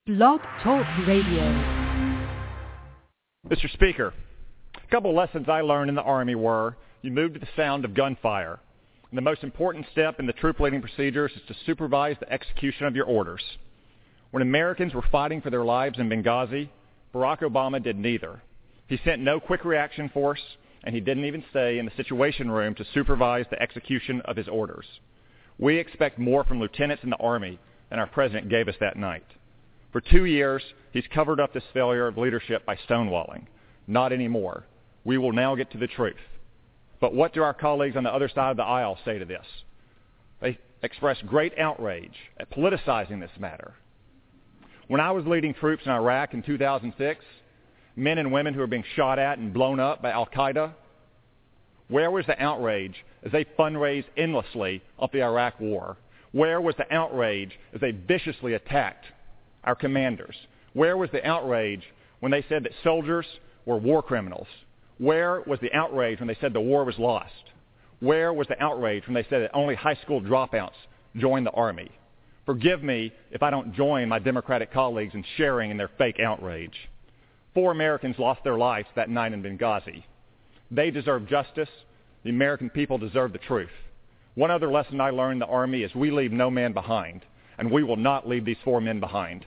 Blog Talk Radio. Mr. Speaker, a couple lessons I learned in the Army were you move to the sound of gunfire. And the most important step in the troop leading procedures is to supervise the execution of your orders. When Americans were fighting for their lives in Benghazi, Barack Obama did neither. He sent no quick reaction force, and he didn't even stay in the Situation Room to supervise the execution of his orders. We expect more from lieutenants in the Army than our president gave us that night. For 2 years, he's covered up this failure of leadership by stonewalling. Not anymore. We will now get to the truth. But what do our colleagues on the other side of the aisle say to this? They express great outrage at politicizing this matter. When I was leading troops in Iraq in 2006, men and women who were being shot at and blown up by al-Qaeda, where was the outrage as they fundraised endlessly off the Iraq war? Where was the outrage as they viciously attacked our commanders? Where was the outrage when they said that soldiers were war criminals? Where was the outrage when they said the war was lost? Where was the outrage when they said that only high school dropouts joined the Army? Forgive me if I don't join my Democratic colleagues in sharing in their fake outrage. 4 Americans lost their lives that night in Benghazi. They deserve justice. The American people deserve the truth. One other lesson I learned in the Army is we leave no man behind, and we will not leave these 4 men behind.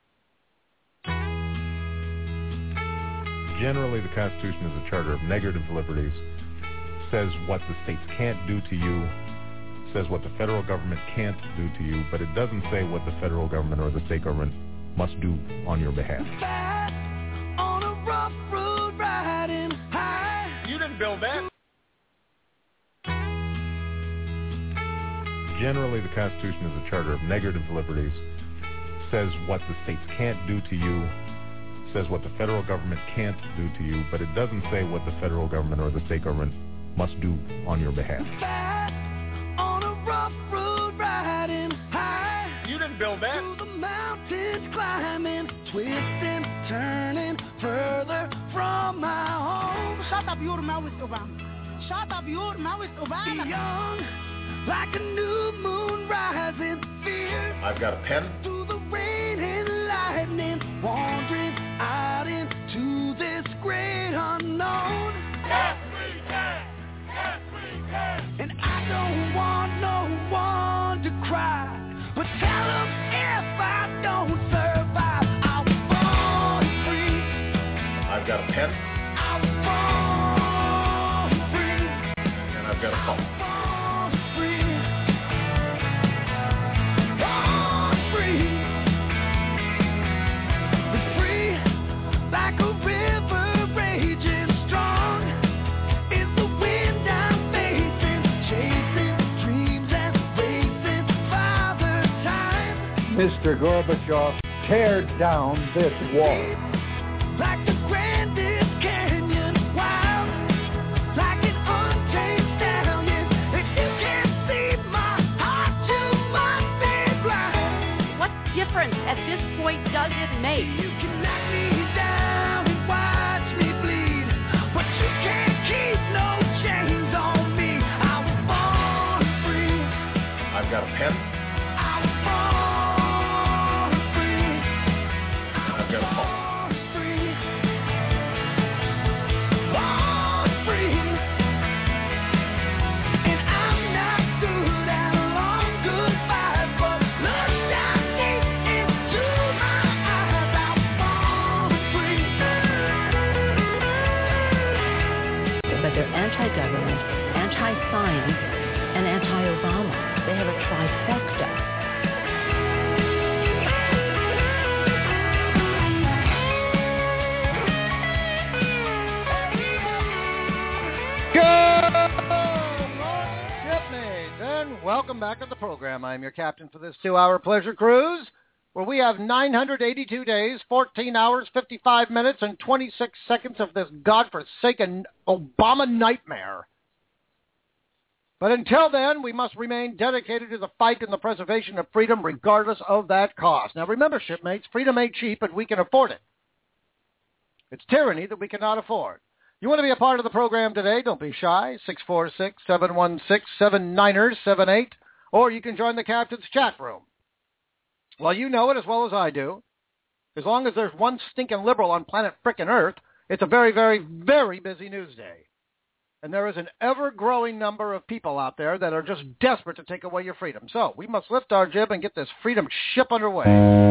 Generally, the Constitution is a charter of negative liberties, says what the states can't do to you, says what the federal government can't do to you, but it doesn't say what the federal government or the state government must do on your behalf. On a rough road riding high. You didn't build that. Generally, the Constitution is a charter of negative liberties, says what the states can't do to you, says what the federal government can't do to you, but it doesn't say what the federal government or the state government must do on your behalf. On a rough road riding high. You didn't build that. Through the mountains climbing, twisting, turning further from my home. Shut up, you're Mr. Obama. Shut up, you're Mr. Obama. Young, like a new moon rising, fierce. I've got a pen. Through the rain and lightning, wandering out into this great unknown. Yes, we can. Yes, we can. And I don't want no one to cry, but tell them if I don't survive, I was born free. I've got a pen. I was born free. And I've got a phone. Born free. Born free. It's free like a river raging strong. It's the wind I'm facing, chasing dreams and racing Father Time. Mr. Gorbachev, tear down this wall. Like the grandest canyon, wild, like an untamed stallion. If you can't see my heart, you must be blind. What difference at this point does it make? You can knock me down and watch me bleed, but you can't keep no chains on me. I was born free. I've got a pen. I was born free. And I've got a phone. Born free. Born free. And I'm not good at a long goodbye, but look down deep into my eyes. I was born free. But they're anti-government, anti-science, and anti-Obama. They have a trifecta. Shipmates, and welcome back to the program. I'm your captain for this 2-hour pleasure cruise, where we have 982 days, 14 hours, 55 minutes, and 26 seconds of this godforsaken Obama nightmare. But until then, we must remain dedicated to the fight and the preservation of freedom, regardless of that cost. Now remember, shipmates, freedom ain't cheap, and we can afford it. It's tyranny that we cannot afford. You want to be a part of the program today? Don't be shy. 646-716-7978. Or you can join the captain's chat room. Well, you know it as well as I do. As long as there's one stinking liberal on planet frickin' Earth, it's a very, very, very busy news day. And there is an ever-growing number of people out there that are just desperate to take away your freedom. So we must lift our jib and get this freedom ship underway.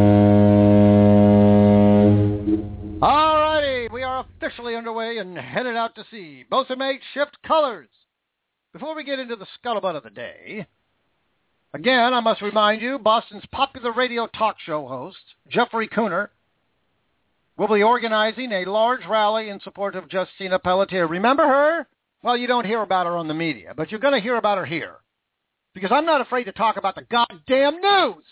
All righty, we are officially underway and headed out to sea. Bosun mate, shift colors. Before we get into the scuttlebutt of the day, again, I must remind you, Boston's popular radio talk show host, Jeffrey Cooner, will be organizing a large rally in support of Justina Pelletier. Remember her? Well, you don't hear about her on the media, but you're going to hear about her here. Because I'm not afraid to talk about the goddamn news.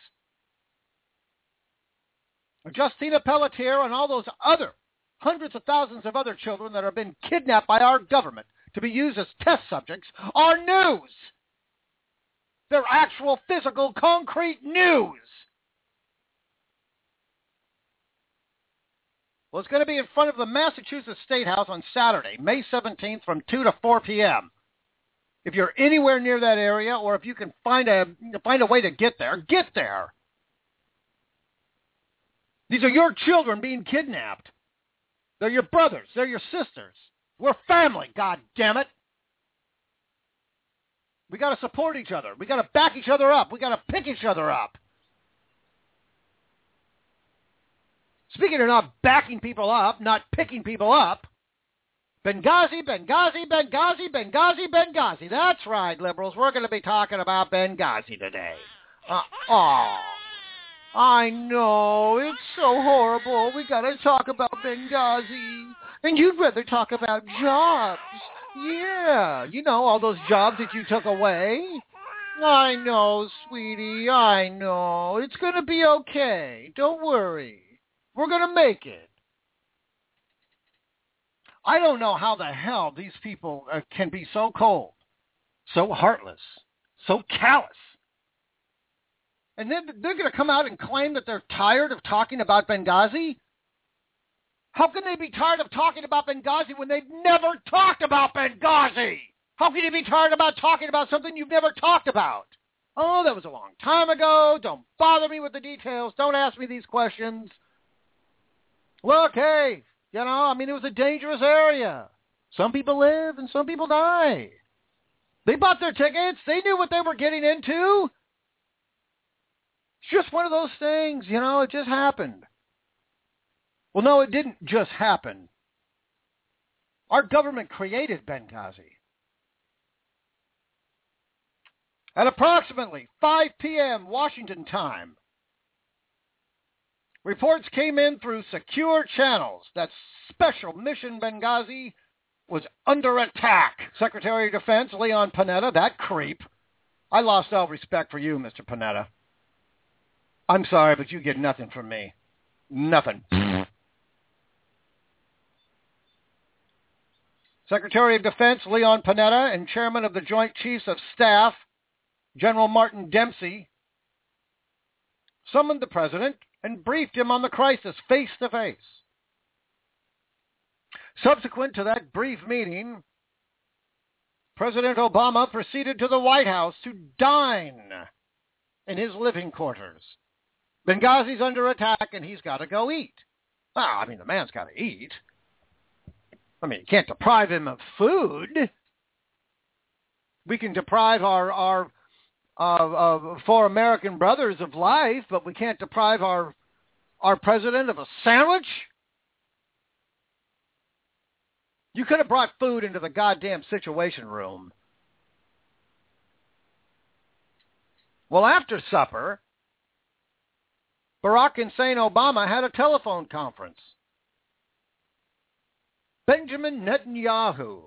Justina Pelletier and all those other hundreds of thousands of other children that have been kidnapped by our government to be used as test subjects are news. They're actual, physical, concrete news. Well, it's going to be in front of the Massachusetts State House on Saturday, May 17th from 2 to 4 p.m. If you're anywhere near that area or if you can find a way to get there, get there. These are your children being kidnapped. They're your brothers. They're your sisters. We're family, God damn it. We got to support each other. We got to back each other up. We got to pick each other up. Speaking of not backing people up, not picking people up, Benghazi, Benghazi, Benghazi, Benghazi, Benghazi. That's right, liberals. We're going to be talking about Benghazi today. I know. It's so horrible. We got to talk about Benghazi. And you'd rather talk about jobs. Yeah. You know, all those jobs that you took away. I know, sweetie. I know. It's going to be okay. Don't worry. We're going to make it. I don't know how the hell these people can be so cold, so heartless, so callous. And then they're going to come out and claim that they're tired of talking about Benghazi? How can they be tired of talking about Benghazi when they've never talked about Benghazi? How can you be tired about talking about something you've never talked about? Oh, that was a long time ago. Don't bother me with the details. Don't ask me these questions. Look, hey, you know, I mean, it was a dangerous area. Some people live and some people die. They bought their tickets. They knew what they were getting into. It's just one of those things, you know, it just happened. Well, no, it didn't just happen. Our government created Benghazi. At approximately 5 p.m. Washington time, reports came in through secure channels that Special Mission Benghazi was under attack. Secretary of Defense Leon Panetta, that creep. I lost all respect for you, Mr. Panetta. I'm sorry, but you get nothing from me. Nothing. Secretary of Defense Leon Panetta and Chairman of the Joint Chiefs of Staff, General Martin Dempsey, summoned the President and briefed him on the crisis face-to-face. Subsequent to that brief meeting, President Obama proceeded to the White House to dine in his living quarters. Benghazi's under attack, and he's got to go eat. Well, I mean, the man's got to eat. I mean, you can't deprive him of food. We can deprive our four American brothers of life, but we can't deprive our president of a sandwich? You could have brought food into the goddamn Situation Room. Well, after supper, Barack Hussein Obama had a telephone conference. Benjamin Netanyahu,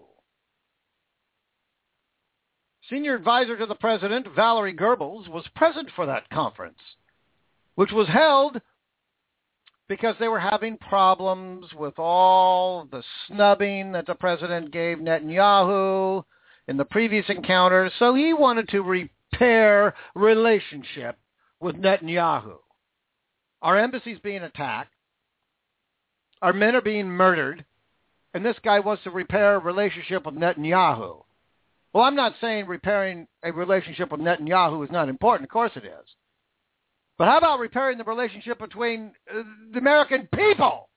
senior advisor to the president, Valerie Goebbels, was present for that conference, which was held because they were having problems with all the snubbing that the president gave Netanyahu in the previous encounters, so he wanted to repair relationship with Netanyahu. Our embassy's being attacked. Our men are being murdered. And this guy wants to repair a relationship with Netanyahu. Well, I'm not saying repairing a relationship with Netanyahu is not important. Of course it is. But how about repairing the relationship between the American people?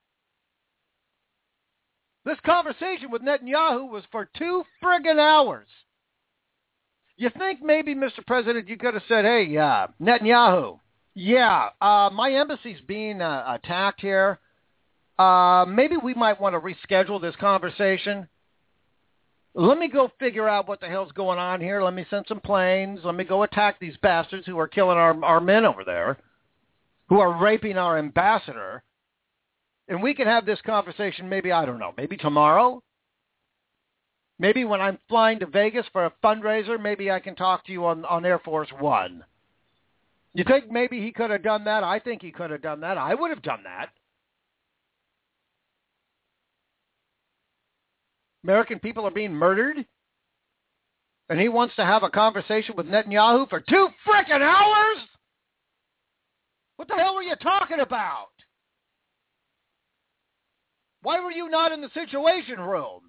This conversation with Netanyahu was for 2 friggin' hours. You think maybe, Mr. President, you could have said, hey, Netanyahu, my embassy's being attacked here. Maybe we might want to reschedule this conversation. Let me go figure out what the hell's going on here. Let me send some planes. Let me go attack these bastards who are killing our men over there, who are raping our ambassador. And we can have this conversation maybe, I don't know, maybe tomorrow. Maybe when I'm flying to Vegas for a fundraiser, maybe I can talk to you on Air Force One. You think maybe he could have done that? I think he could have done that. I would have done that. American people are being murdered, and he wants to have a conversation with Netanyahu for 2 frickin' hours? What the hell were you talking about? Why were you not in the Situation Room?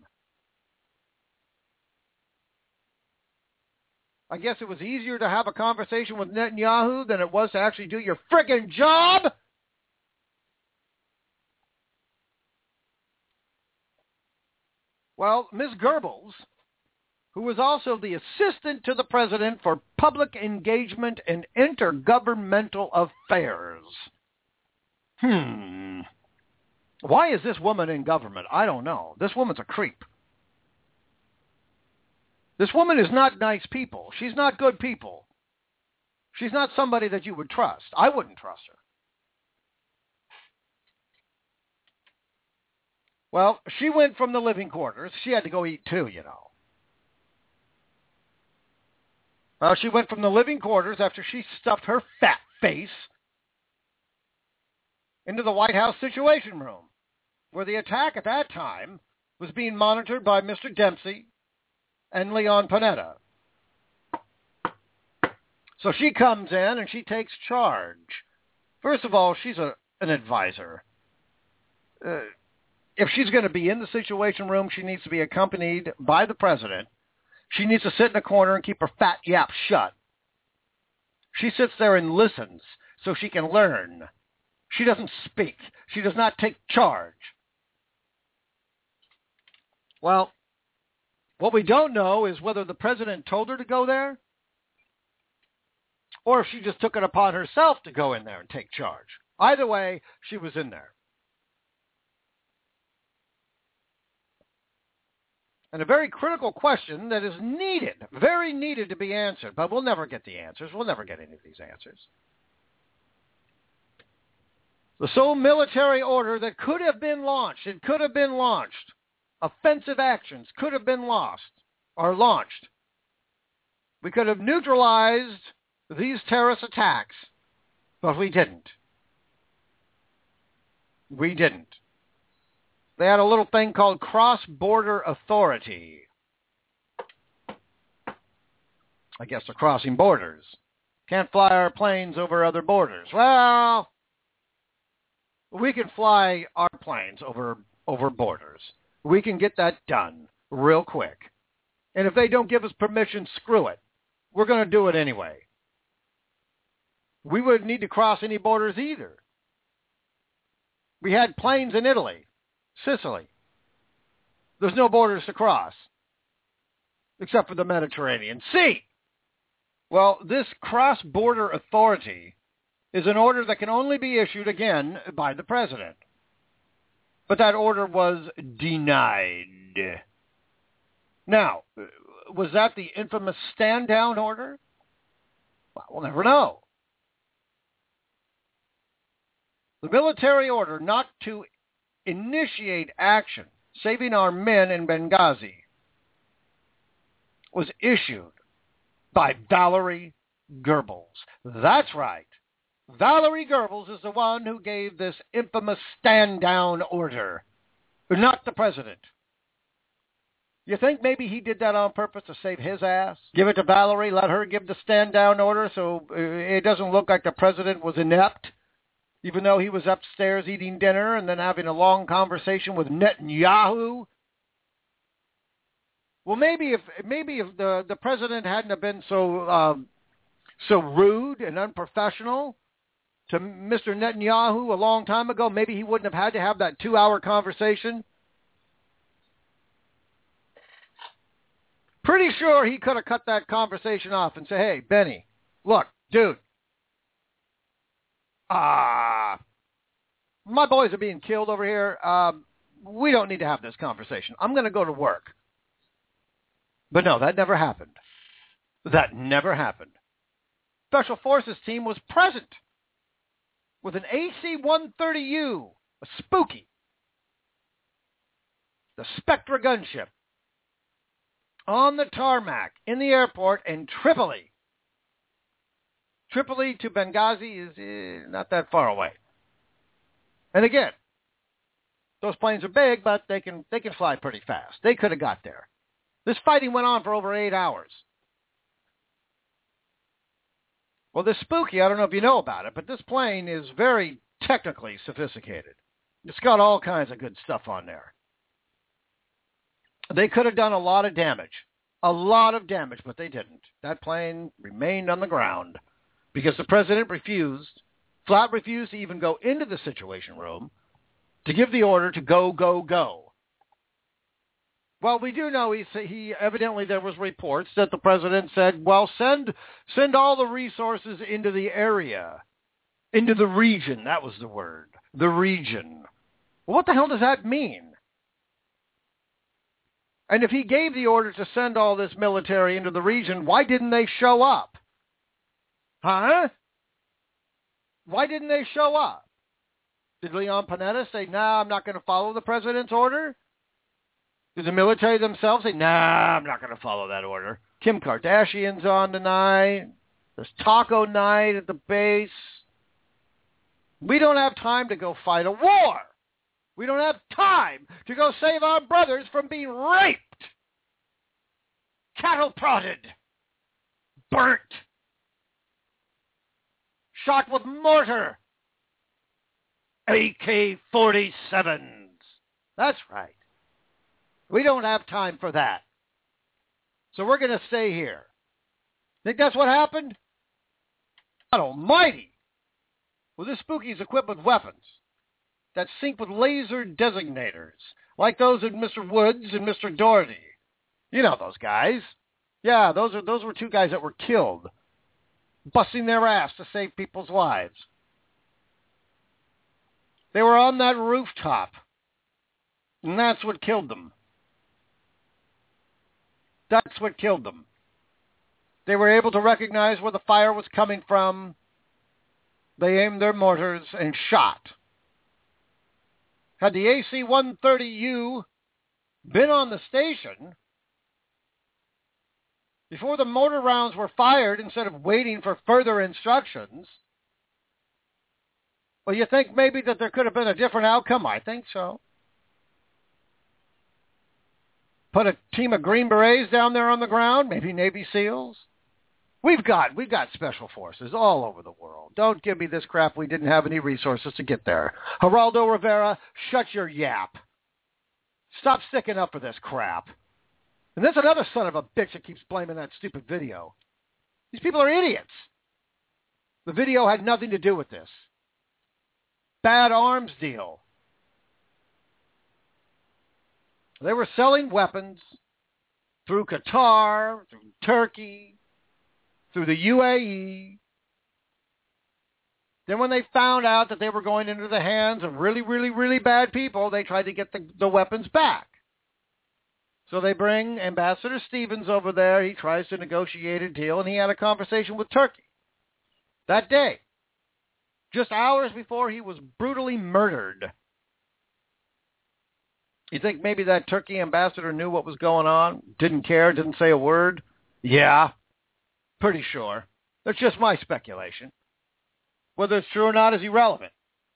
I guess it was easier to have a conversation with Netanyahu than it was to actually do your frickin' job? Well, Ms. Goebbels, who was also the assistant to the president for public engagement and intergovernmental affairs. Why is this woman in government? I don't know. This woman's a creep. This woman is not nice people. She's not good people. She's not somebody that you would trust. I wouldn't trust her. Well, she went from the living quarters. She had to go eat too, you know. Well, she went from the living quarters after she stuffed her fat face into the White House Situation Room, where the attack at that time was being monitored by Mr. Dempsey and Leon Panetta. So she comes in and she takes charge. First of all, she's an advisor. If she's going to be in the Situation Room, she needs to be accompanied by the president. She needs to sit in a corner and keep her fat yap shut. She sits there and listens so she can learn. She doesn't speak. She does not take charge. Well, what we don't know is whether the president told her to go there or if she just took it upon herself to go in there and take charge. Either way, she was in there. And a very critical question that is needed, very needed to be answered, but we'll never get the answers. We'll never get any of these answers. The sole military order that could have been launched, offensive actions could have been launched. We could have neutralized these terrorist attacks, but we didn't. We didn't. They had a little thing called cross-border authority. I guess they're crossing borders. Can't fly our planes over other borders. Well, we can fly our planes over borders. We can get that done real quick. And if they don't give us permission, screw it. We're going to do it anyway. We wouldn't need to cross any borders either. We had planes in Italy. Sicily. There's no borders to cross, except for the Mediterranean Sea. Well, this cross-border authority is an order that can only be issued, again, by the president. But that order was denied. Now, was that the infamous stand-down order? Well, we'll never know. The military order not to initiate action, saving our men in Benghazi, was issued by Valerie Goebbels. That's right. Valerie Goebbels is the one who gave this infamous stand-down order, not the president. You think maybe he did that on purpose to save his ass? Give it to Valerie, let her give the stand-down order so it doesn't look like the president was inept, even though he was upstairs eating dinner and then having a long conversation with Netanyahu? Well, maybe if the president hadn't have been so rude and unprofessional, to Mr. Netanyahu a long time ago, maybe he wouldn't have had to have that 2-hour conversation. Pretty sure he could have cut that conversation off and say, hey, Benny, look, dude, my boys are being killed over here. We don't need to have this conversation. I'm going to go to work. But no, that never happened. That never happened. Special Forces team was present with an AC-130U, a Spooky, the Spectra gunship, on the tarmac in the airport in Tripoli. Tripoli to Benghazi is not that far away. And again, those planes are big, but they can fly pretty fast. They could have got there. This fighting went on for over 8 hours. Well, this Spooky, I don't know if you know about it, but this plane is very technically sophisticated. It's got all kinds of good stuff on there. They could have done a lot of damage, but they didn't. That plane remained on the ground because the president flat refused to even go into the Situation Room to give the order to go, go, go. Well, we do know he evidently there was reports that the president said, well, send all the resources into the area, into the region. That was the word, the region. Well, what the hell does that mean? And if he gave the order to send all this military into the region, why didn't they show up? Huh? Why didn't they show up? Did Leon Panetta say, nah, I'm not going to follow the president's order? Did the military themselves say, nah, I'm not going to follow that order? Kim Kardashian's on tonight. There's taco night at the base. We don't have time to go fight a war. We don't have time to go save our brothers from being raped, cattle prodded, burnt, shot with mortar, AK-47s. That's right. We don't have time for that. So we're going to stay here. Think that's what happened? God almighty. Well, this Spooky's equipped with weapons that sync with laser designators, like those of Mr. Woods and Mr. Doherty. You know those guys. Yeah, those were two guys that were killed, busting their ass to save people's lives. They were on that rooftop, and that's what killed them. That's what killed them. They were able to recognize where the fire was coming from. They aimed their mortars and shot. Had the AC-130U been on the station before the mortar rounds were fired instead of waiting for further instructions, well, you think maybe that there could have been a different outcome? I think so. Put a team of Green Berets down there on the ground, maybe Navy SEALs. We've got special forces all over the world. Don't give me this crap we didn't have any resources to get there. Geraldo Rivera, shut your yap. Stop sticking up for this crap. And there's another son of a bitch that keeps blaming that stupid video. These people are idiots. The video had nothing to do with this. Bad arms deal. They were selling weapons through Qatar, through Turkey, through the UAE. Then when they found out that they were going into the hands of really, really, really bad people, they tried to get the weapons back. So they bring Ambassador Stevens over there. He tries to negotiate a deal, and he had a conversation with Turkey that day, just hours before he was brutally murdered. You think maybe that Turkey ambassador knew what was going on, didn't care, didn't say a word? Yeah, pretty sure. That's just my speculation. Whether it's true or not is irrelevant.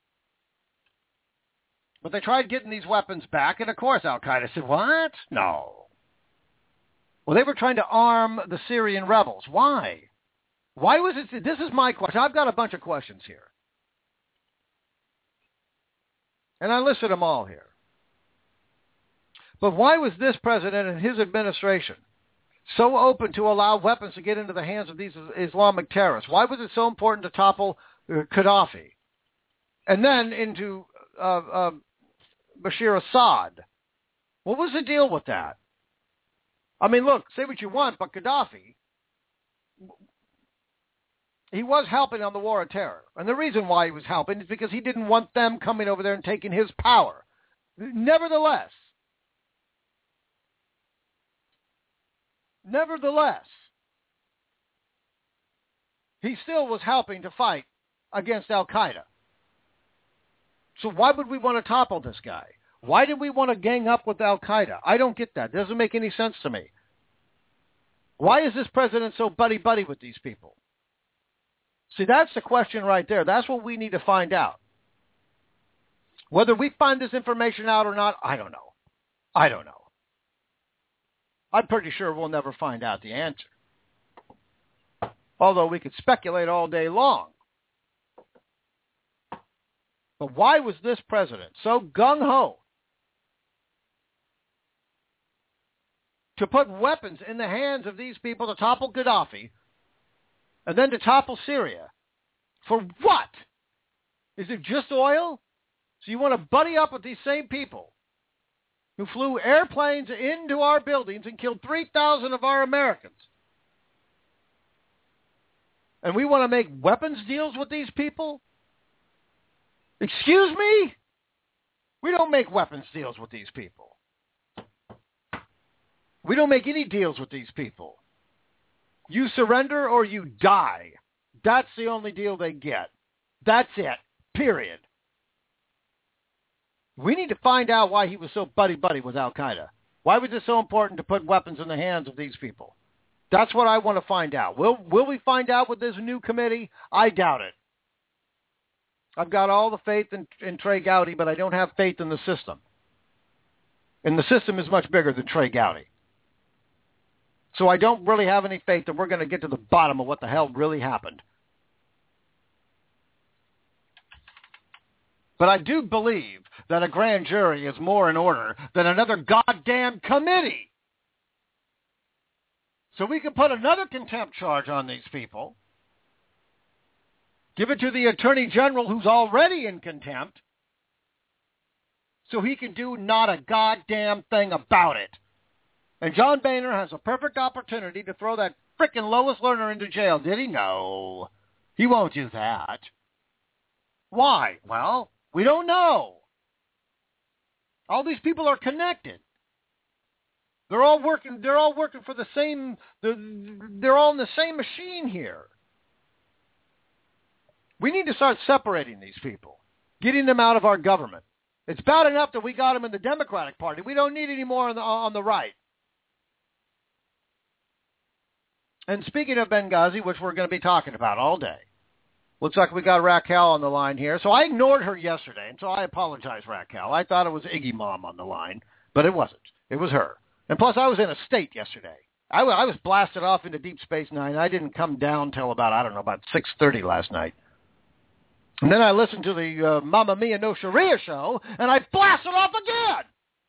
But they tried getting these weapons back, and of course Al-Qaeda said, what? No. Well, they were trying to arm the Syrian rebels. Why? Why was it? This is my question. I've got a bunch of questions here. And I listed them all here. But why was this president and his administration so open to allow weapons to get into the hands of these Islamic terrorists? Why was it so important to topple Gaddafi, and then into Bashir Assad. What was the deal with that? I mean, look, say what you want, but Gaddafi, he was helping on the war on terror. And the reason why he was helping is because he didn't want them coming over there and taking his power. Nevertheless, he still was helping to fight against Al-Qaeda. So why would we want to topple this guy? Why did we want to gang up with Al-Qaeda? I don't get that. It doesn't make any sense to me. Why is this president so buddy-buddy with these people? See, that's the question right there. That's what we need to find out. Whether we find this information out or not, I don't know. I'm pretty sure we'll never find out the answer. Although we could speculate all day long. But why was this president so gung-ho to put weapons in the hands of these people to topple Gaddafi and then to topple Syria? For what? Is it just oil? So you want to buddy up with these same people who flew airplanes into our buildings and killed 3,000 of our Americans. And we want to make weapons deals with these people? Excuse me? We don't make weapons deals with these people. We don't make any deals with these people. You surrender or you die. That's the only deal they get. That's it. Period. We need to find out why he was so buddy-buddy with Al-Qaeda. Why was it so important to put weapons in the hands of these people? That's what I want to find out. Will we find out with this new committee? I doubt it. I've got all the faith in Trey Gowdy, but I don't have faith in the system. And the system is much bigger than Trey Gowdy. So I don't really have any faith that we're going to get to the bottom of what the hell really happened. But I do believe that a grand jury is more in order than another goddamn committee. So we can put another contempt charge on these people, give it to the Attorney General who's already in contempt, so he can do not a goddamn thing about it. And John Boehner has a perfect opportunity to throw that frickin' Lois Lerner into jail. Did he? No. He won't do that. Why? Well, we don't know. All these people are connected. They're all working for the same, they're all in the same machine here. We need to start separating these people, getting them out of our government. It's bad enough that we got them in the Democratic Party. We don't need any more on the right. And speaking of Benghazi, which we're going to be talking about all day, looks like we got Raquel on the line here. So I ignored her yesterday, and so I apologize, Raquel. I thought it was Iggy Mom on the line, but it wasn't. It was her. And plus, I was in a state yesterday. I was blasted off into Deep Space Nine. I didn't come down till about 6:30 last night. And then I listened to the Mamma Mia No Sharia show, and I blasted off again.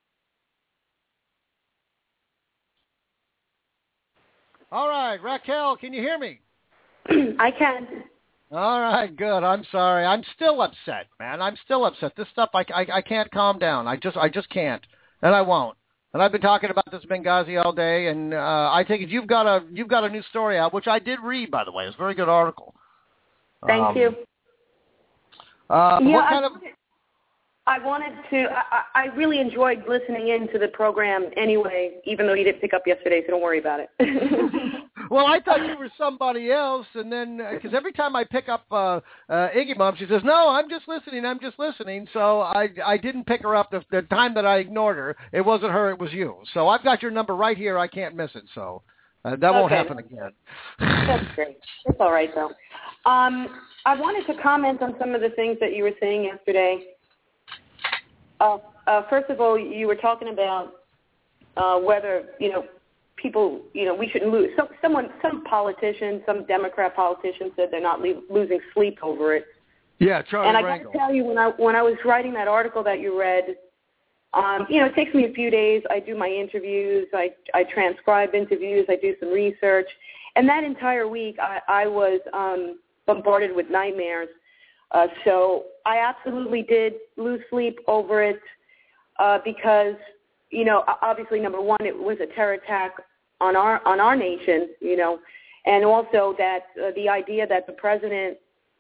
All right, Raquel, can you hear me? I can. All right, good. I'm sorry. I'm still upset, man. I'm still upset. This stuff, I can't calm down. I just can't, and I won't. And I've been talking about this Benghazi all day, and I think you've got a new story out, which I did read, by the way. It's a very good article. Thank you. What kind of? I wanted to. I really enjoyed listening into the program anyway, even though you didn't pick up yesterday, so don't worry about it. Well, I thought you were somebody else, and then because every time I pick up Iggy Mom, she says, "No, I'm just listening." So I didn't pick her up the time that I ignored her. It wasn't her; it was you. So I've got your number right here. I can't miss it. So that won't happen again. That's great. It's all right though. I wanted to comment on some of the things that you were saying yesterday. First of all, you were talking about whether, people, we shouldn't lose. Some politicians, some Democrat politicians said they're not losing sleep over it. Yeah, Charlie And I Rangel. got to tell you, when I was writing that article that you read, it takes me a few days. I do my interviews. I transcribe interviews. I do some research. And that entire week, I was bombarded with nightmares So I absolutely did lose sleep over it because, obviously, number one, it was a terror attack on our nation, and also that the idea that the president,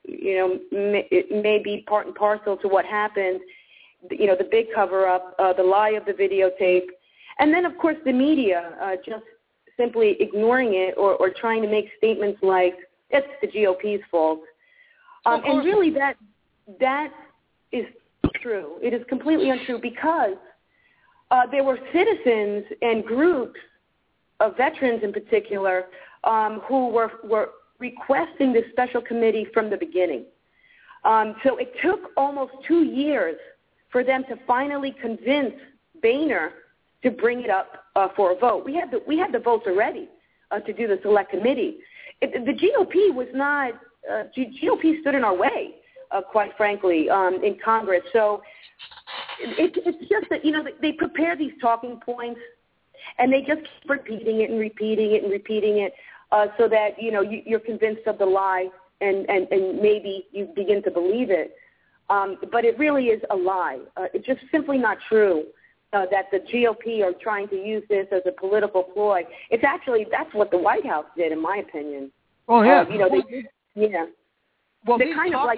it may be part and parcel to what happened, the big cover-up, the lie of the videotape, and then, of course, the media just simply ignoring it or trying to make statements like, it's the GOP's fault. And really that is true. It is completely untrue because there were citizens and groups of veterans in particular who were requesting this special committee from the beginning. So it took almost 2 years for them to finally convince Boehner to bring it up for a vote. We had the votes already to do the select committee. The GOP was not. GOP stood in our way, quite frankly, in Congress. So it's just that they prepare these talking points, and they just keep repeating it and repeating it and repeating it, so that you're convinced of the lie, and maybe you begin to believe it. But it really is a lie. It's just simply not true. That the GOP are trying to use this as a political ploy. That's what the White House did, in my opinion. Oh, yeah. Yeah. Well, these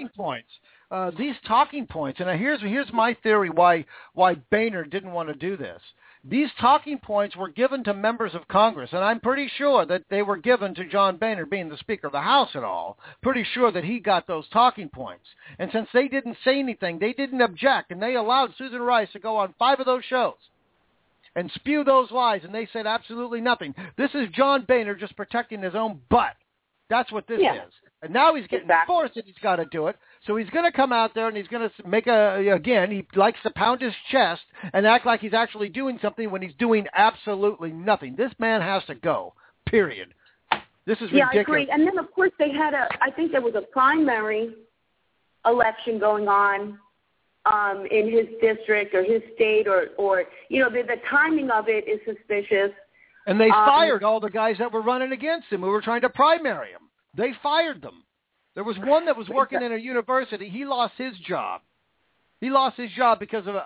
talking points, and here's my theory why Boehner didn't want to do this. These talking points were given to members of Congress, and I'm pretty sure that they were given to John Boehner, being the Speaker of the House and all. Pretty sure that he got those talking points. And since they didn't say anything, they didn't object, and they allowed Susan Rice to go on 5 of those shows and spew those lies, and they said absolutely nothing. This is John Boehner just protecting his own butt. That's what this is. And now he's getting forced that he's got to do it. So he's going to come out there and he's going to make he likes to pound his chest and act like he's actually doing something when he's doing absolutely nothing. This man has to go, period. This is ridiculous. Yeah, I agree. And then, of course, I think there was a primary election going on in his district or his state or the timing of it is suspicious. And they fired all the guys that were running against him who were trying to primary him. They fired them. There was one that was working in a university. He lost his job. He lost his job because of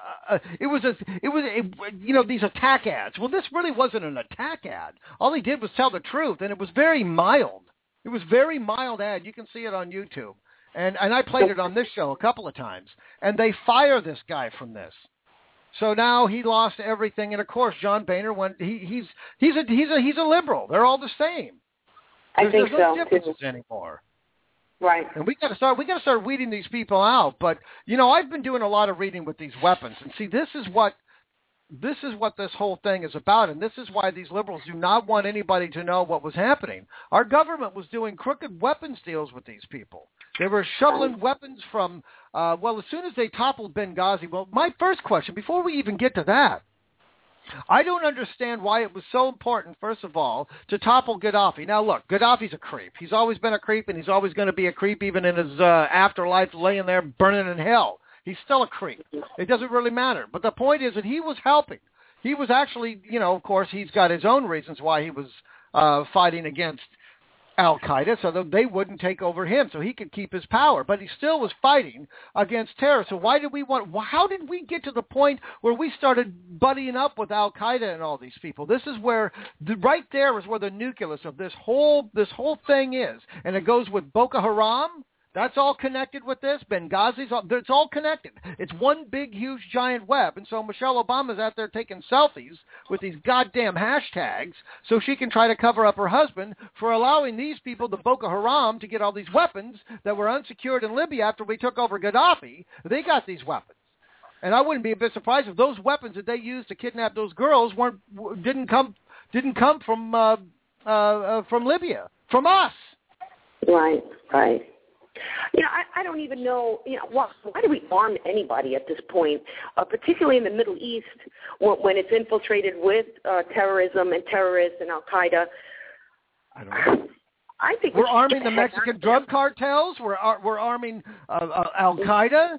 these attack ads. Well, this really wasn't an attack ad. All he did was tell the truth, and it was very mild. It was very mild ad. You can see it on YouTube, and I played it on this show a couple of times. And they fire this guy from this. So now he lost everything, and of course John Boehner went. He's a liberal. They're all the same. There's no differences anymore. Right. And we got to start weeding these people out. But I've been doing a lot of reading with these weapons, and see, this is what this whole thing is about, and this is why these liberals do not want anybody to know what was happening. Our government was doing crooked weapons deals with these people. They were shoveling weapons from, as soon as they toppled Benghazi. Well, my first question, before we even get to that, I don't understand why it was so important, first of all, to topple Gaddafi. Now, look, Gaddafi's a creep. He's always been a creep, and he's always going to be a creep even in his afterlife laying there burning in hell. He's still a creep. It doesn't really matter. But the point is that he was helping. He was actually, of course, he's got his own reasons why he was fighting against Al-Qaeda, so that they wouldn't take over him, so he could keep his power. But he still was fighting against terror. So how did we get to the point where we started buddying up with Al-Qaeda and all these people? This is where, right there is where the nucleus of this whole thing is. And it goes with Boko Haram. That's all connected with this. Benghazi's it's all connected. It's one big, huge, giant web. And so Michelle Obama's out there taking selfies with these goddamn hashtags so she can try to cover up her husband for allowing these people, the Boko Haram, to get all these weapons that were unsecured in Libya after we took over Gaddafi. They got these weapons. And I wouldn't be a bit surprised if those weapons that they used to kidnap those girls didn't come from Libya, from us. Right. I don't even know, why do we arm anybody at this point, particularly in the Middle East when it's infiltrated with terrorism and terrorists and Al-Qaeda? I don't know. I think we're arming the Mexican drug cartels. We're arming Al-Qaeda.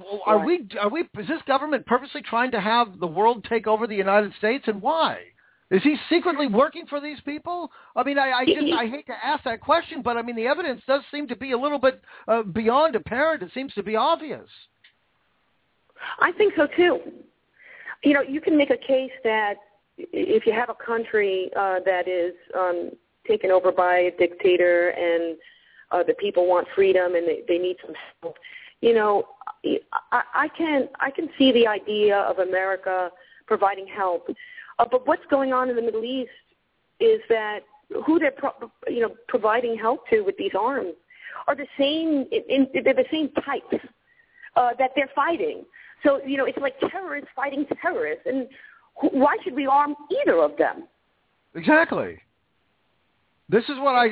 Is this government purposely trying to have the world take over the United States, and why? Is he secretly working for these people? I mean, I hate to ask that question, but I mean, the evidence does seem to be a little bit beyond apparent. It seems to be obvious. I think so too. You know, you can make a case that if you have a country that is taken over by a dictator and the people want freedom and they need some help, you know, I can see the idea of America providing help. But what's going on in the Middle East is that who they're providing help to with these arms are the same. They're the same types that they're fighting. So you know, it's like terrorists fighting terrorists, and why should we arm either of them? Exactly. This is what I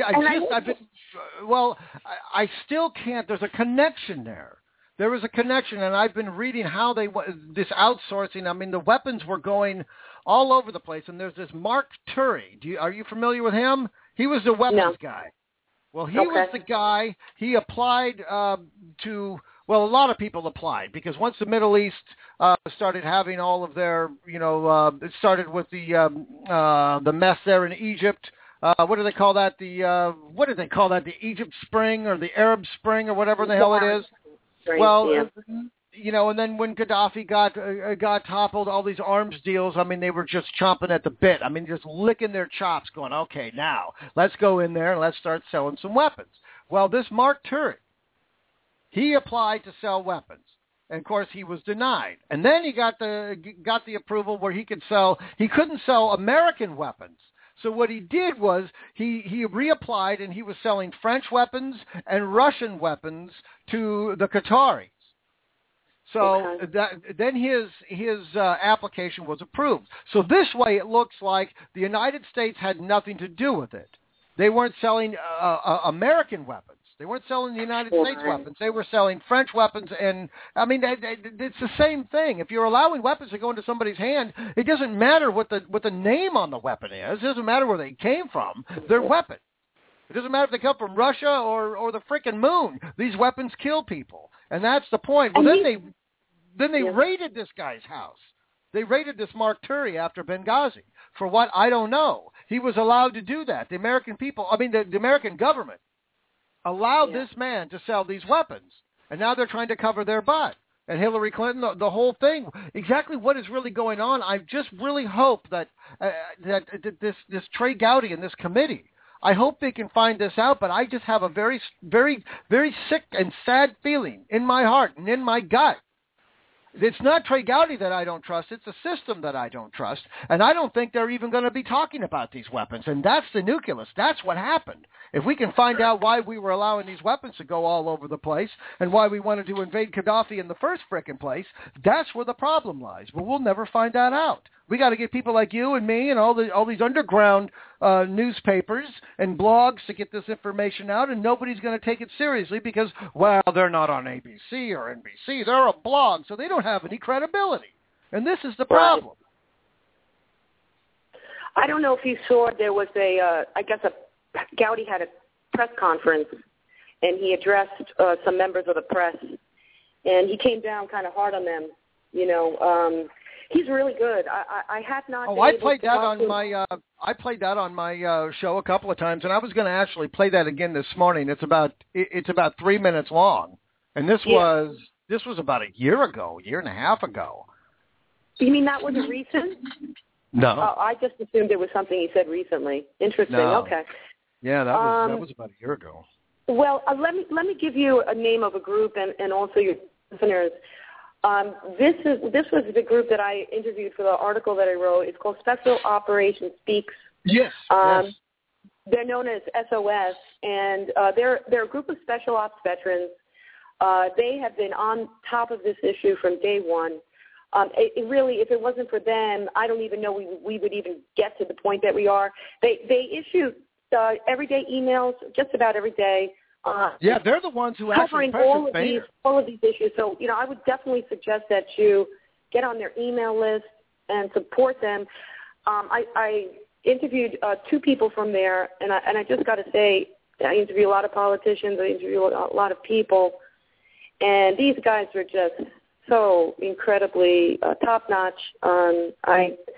still can't. There's a connection there. There is a connection, and I've been reading how this outsourcing. I mean, the weapons were going all over the place, and there's this Mark Turry. Are you familiar with him? He was the weapons guy. Well, he was the guy. He applied to. Well, a lot of people applied because once the Middle East started having all of their, it started with the mess there in Egypt. What do they call that? The Egypt Spring or the Arab Spring or whatever the hell it is. Well, and then when Gaddafi got toppled, all these arms deals, I mean, they were just chomping at the bit. I mean, just licking their chops going, okay, now let's go in there and let's start selling some weapons. Well, this Mark Turry, he applied to sell weapons. And, of course, he was denied. And then he got the approval where he couldn't sell American weapons. So what he did was he reapplied, and he was selling French weapons and Russian weapons to the Qataris. So then his application was approved. So this way it looks like the United States had nothing to do with it. They weren't selling American weapons. They weren't selling the United States weapons. They were selling French weapons, and I mean it's the same thing. If you're allowing weapons to go into somebody's hand, it doesn't matter what the name on the weapon is. It doesn't matter where they came from. They're weapons. It doesn't matter if they come from Russia or the frickin' moon. These weapons kill people, and that's the point. Well, then they raided this guy's house. They raided this Mark Turry after Benghazi. For what? I don't know. He was allowed to do that. The American people, the American government allowed this man to sell these weapons, and now they're trying to cover their butt. And Hillary Clinton, the whole thing, exactly what is really going on. I just really hope that this Trey Gowdy and this committee, I hope they can find this out. But I just have a very, very, very sick and sad feeling in my heart and in my gut. It's not Trey Gowdy that I don't trust. It's the system that I don't trust. And I don't think they're even going to be talking about these weapons. And that's the nucleus. That's what happened. If we can find out why we were allowing these weapons to go all over the place and why we wanted to invade Gaddafi in the first frickin' place, that's where the problem lies. But we'll never find that out. We got to get people like you and me and all these underground newspapers and blogs to get this information out, and nobody's going to take it seriously because, well, they're not on ABC or NBC. They're a blog, so they don't have any credibility. And this is the problem. I don't know if you saw there was Gowdy had a press conference, and he addressed some members of the press, and he came down kind of hard on them, He's really good. I have not. Oh, I played that on my show a couple of times, and I was going to actually play that again this morning. It's about 3 minutes long, and this was about a year and a half ago. You mean that wasn't recent? No. I just assumed it was something he said recently. Interesting. No. Okay. Yeah, that was about a year ago. Well, let me give you a name of a group and also your listeners. This was the group that I interviewed for the article that I wrote. It's called Special Operations Speaks. Yes. They're known as SOS, and they're a group of special ops veterans. They have been on top of this issue from day one. It really, if it wasn't for them, I don't even know we would even get to the point that we are. They issue everyday emails just about every day. They're the ones who actually covering all of these issues. So, I would definitely suggest that you get on their email list and support them. I interviewed 2 people from there, and I just got to say, I interview a lot of politicians. I interview a lot of people, and these guys are just so incredibly top-notch.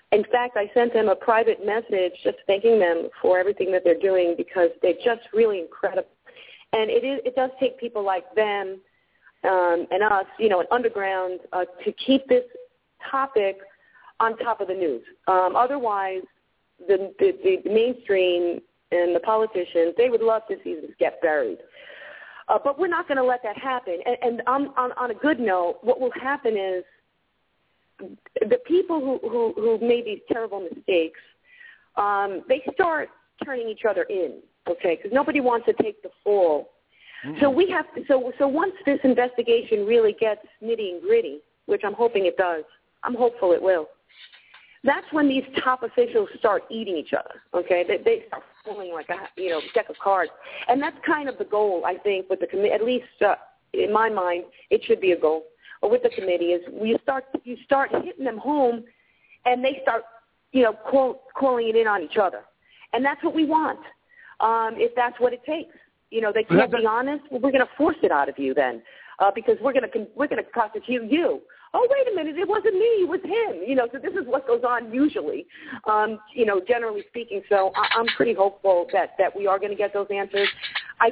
In fact, I sent them a private message just thanking them for everything that they're doing because they're just really incredible. And it does take people like them and us, you know, an underground, to keep this topic on top of the news. Otherwise, the mainstream and the politicians, they would love to see this get buried. But we're not going to let that happen. And on a good note, what will happen is the people who made these terrible mistakes, they start turning each other in, okay, because nobody wants to take the fall. Mm-hmm. So we have to. So once this investigation really gets nitty and gritty, which I'm hoping it does, I'm hopeful it will. That's when these top officials start eating each other. Okay, they start pulling like a deck of cards, and that's kind of the goal, I think, with the committee. At least in my mind, it should be a goal. Or with the committee is you start hitting them home, and they start calling it in on each other, and that's what we want. If that's what it takes, they can't be honest. Well, we're going to force it out of you then, because we're going to prosecute you. Oh, wait a minute, it wasn't me, it was him. So this is what goes on usually, generally speaking. So I'm pretty hopeful that we are going to get those answers. I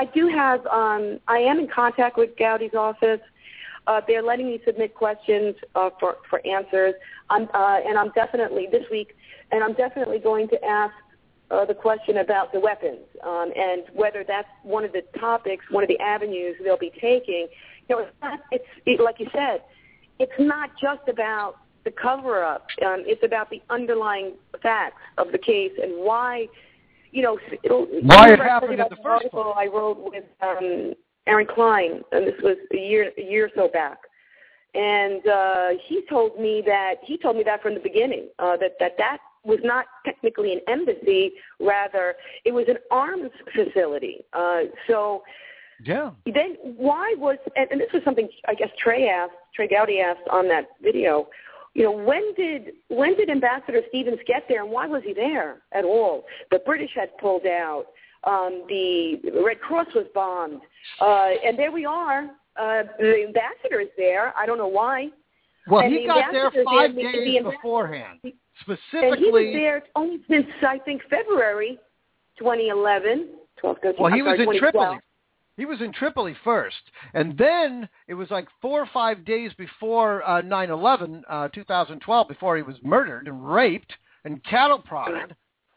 am in contact with Gowdy's office. They're letting me submit questions for answers. I'm definitely this week, and I'm definitely going to ask the question about the weapons and whether that's one of the topics, one of the avenues they'll be taking. It's like you said, it's not just about the cover-up. It's about the underlying facts of the case and why, why it happened in the first place. I wrote with Aaron Klein, and this was a year or so back, and he told me that from the beginning that was not technically an embassy, rather it was an arms facility. Yeah. Then why was, and this was something I guess Trey Gowdy asked on that video, when did Ambassador Stevens get there, and why was he there at all? The British had pulled out. The Red Cross was bombed. And there we are. The ambassador is there. I don't know why. Well, he got there 5 days beforehand. Specifically. And he was there only since, I think, February 2011. 12, 13, well, he was in 2012. Tripoli. He was in Tripoli first, and then it was like 4 or 5 days before 9/11, 2012, before he was murdered and raped and cattle prodded.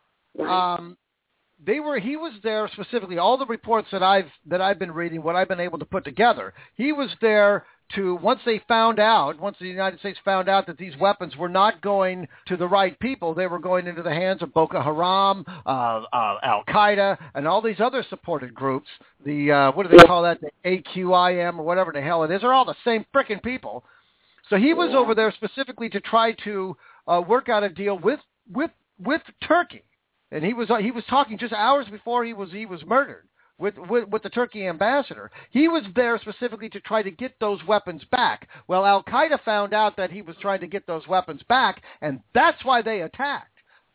He was there specifically. All the reports that I've been reading, what I've been able to put together, he was there to once the United States found out that these weapons were not going to the right people, they were going into the hands of Boko Haram, Al Qaeda, and all these other supported groups. The what do they call that? The AQIM or whatever the hell it is. They're all the same frickin' people. So he was over there specifically to try to work out a deal with Turkey. And he was talking just hours before he was murdered with the Turkey ambassador. He was there specifically to try to get those weapons back. Well, Al Qaeda found out that he was trying to get those weapons back, and that's why they attacked.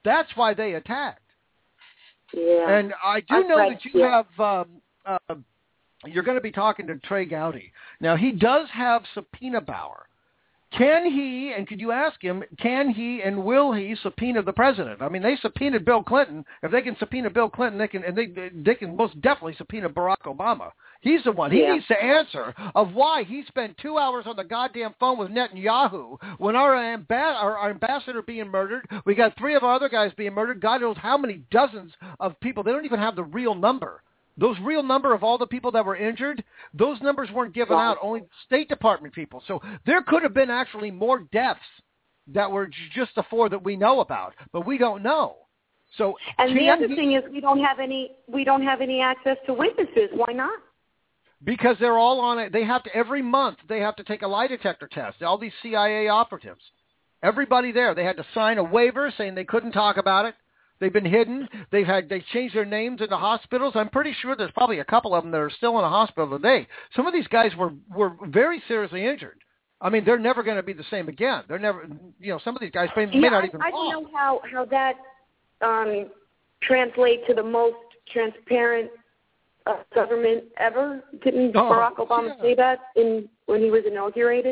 Yeah. And I do know that you have. You're going to be talking to Trey Gowdy. Now he does have subpoena power. Can he, and could you ask him, can he and will he subpoena the president? I mean, they subpoenaed Bill Clinton. If they can subpoena Bill Clinton, they can most definitely subpoena Barack Obama. He's the one. He needs to answer of why he spent 2 hours on the goddamn phone with Netanyahu when our ambassador being murdered. We got 3 of our other guys being murdered. God knows how many dozens of people. They don't even have the real number. Those real number of all the people that were injured, those numbers weren't given out, only State Department people. So there could have been actually more deaths that were just the 4 that we know about, but we don't know. So the other thing is we don't have any access to witnesses. Why not? Because they're all on it. They have to every month. They have to take a lie detector test. All these CIA operatives, everybody there, they had to sign a waiver saying they couldn't talk about it. They've been hidden. They changed their names into hospitals. I'm pretty sure there's probably a couple of them that are still in a hospital today. Some of these guys were very seriously injured. I mean, they're never going to be the same again. They're never, some of these guys may not even. I don't know how that translates to the most transparent government ever. Didn't Barack Obama say that when he was inaugurated?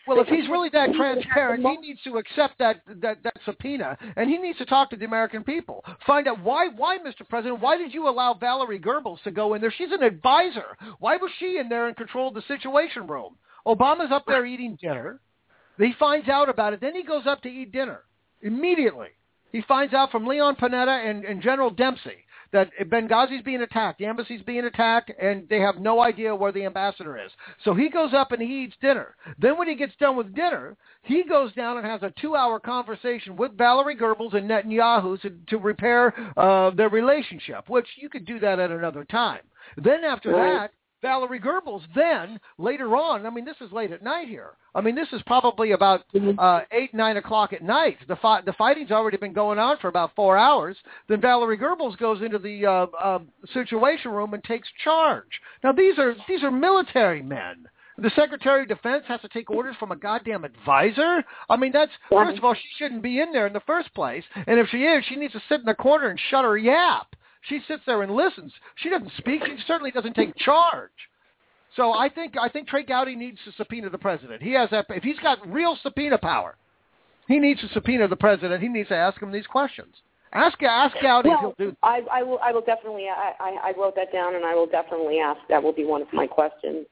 Well, if he's really that transparent, he needs to accept that subpoena, and he needs to talk to the American people. Find out why, Mr. President, why did you allow Valerie Goebbels to go in there? She's an advisor. Why was she in there and controlled the Situation Room? Obama's up there eating dinner. He finds out about it. Then he goes up to eat dinner immediately. He finds out from Leon Panetta and General Dempsey that Benghazi's being attacked, the embassy's being attacked, and they have no idea where the ambassador is. So he goes up and he eats dinner. Then when he gets done with dinner, he goes down and has a 2-hour conversation with Valerie Goebbels and Netanyahu to repair their relationship, which you could do that at another time. Then after that, Valerie Goebbels then, later on, I mean, this is late at night here. I mean, this is probably about 8, 9 o'clock at night. The fighting's already been going on for about 4 hours. Then Valerie Goebbels goes into the Situation Room and takes charge. Now, these are military men. The Secretary of Defense has to take orders from a goddamn advisor? I mean, first of all, she shouldn't be in there in the first place. And if she is, she needs to sit in the corner and shut her yap. She sits there and listens. She doesn't speak. She certainly doesn't take charge. So I think Trey Gowdy needs to subpoena the president. He has that. If he's got real subpoena power, he needs to subpoena the president. He needs to ask him these questions. Ask Gowdy if he'll do that. I will definitely. I wrote that down, and I will definitely ask. That will be one of my questions.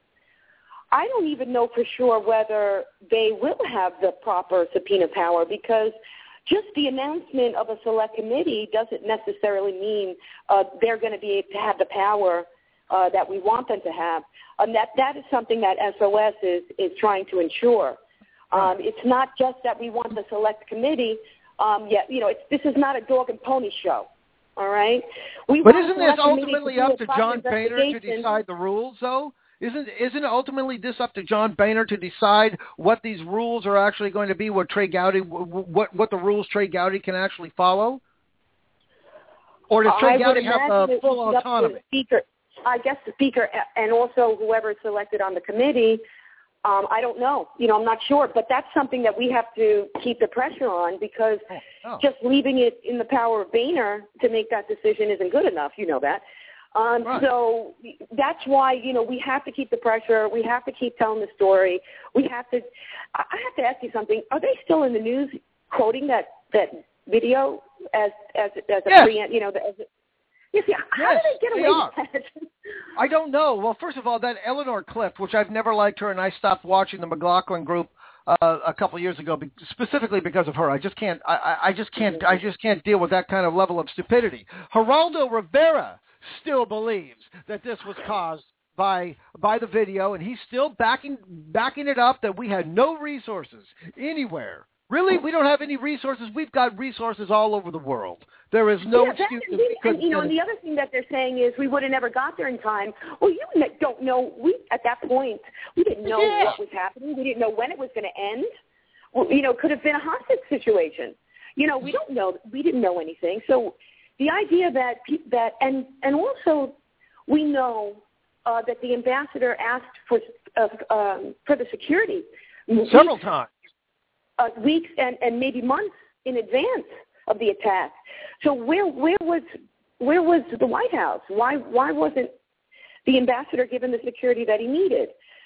I don't even know for sure whether they will have the proper subpoena power, because just the announcement of a select committee doesn't necessarily mean they're going to be able to have the power that we want them to have. And that is something that SOS is trying to ensure. It's not just that we want the select committee. This is not a dog and pony show. All right. But isn't this ultimately up to John Boehner to decide the rules, though? Isn't it ultimately this up to John Boehner to decide what these rules are actually going to be? What the rules Trey Gowdy can actually follow? Or does Trey Gowdy have full autonomy? I guess the speaker and also whoever is selected on the committee. I don't know. I'm not sure. But that's something that we have to keep the pressure on, because just leaving it in the power of Boehner to make that decision isn't good enough. You know that. Right. So that's why, we have to keep the pressure. We have to keep telling the story. I have to ask you something. Are they still in the news quoting that video as a preempt, how did they get away with that? I don't know. Well, first of all, that Eleanor Clift, which I've never liked her, and I stopped watching the McLaughlin Group a couple of years ago, specifically because of her. I just can't deal with that kind of level of stupidity. Geraldo Rivera still believes that this was caused by the video, and he's still backing it up that we had no resources anywhere. Really, we don't have any resources. We've got resources all over the world. There is no excuse. And the other thing that they're saying is we would have never got there in time. Well, you don't know. At that point, we didn't know what was happening. We didn't know when it was going to end. Well, could have been a hostage situation. We don't know. We didn't know anything. So the idea that and also we know that the ambassador asked for the security several times. Weeks and maybe months in advance of the attack. So where was the White House? Why wasn't the ambassador given the security that he needed?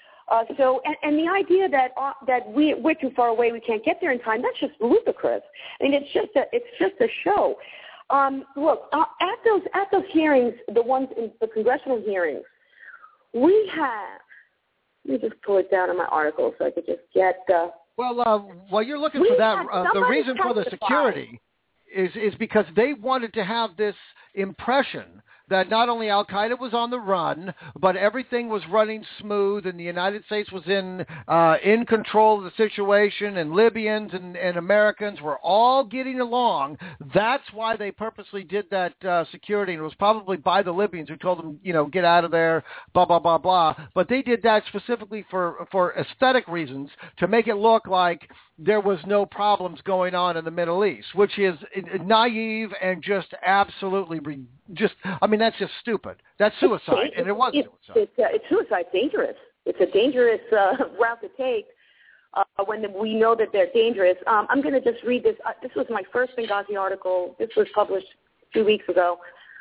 And the idea that we're too far away, we can't get there in time, that's just ludicrous. I mean, it's just a show. Look, at those hearings, the ones in the congressional hearings, we have. Let me just pull it down in my article so I could just get. While you're looking for that, the reason for the security is because they wanted to have this impression that not only Al-Qaeda was on the run, but everything was running smooth, and the United States was in control of the situation, and Libyans and Americans were all getting along. That's why they purposely did that security, and it was probably by the Libyans who told them, get out of there, blah, blah, blah, blah. But they did that specifically for aesthetic reasons, to make it look like there was no problems going on in the Middle East, which is naive and just absolutely that's just stupid. That's suicide, and it was suicide. It's suicide. Dangerous. It's a dangerous route to take when we know that they're dangerous. I'm going to just read this. This was my first Benghazi article. This was published 2 weeks ago.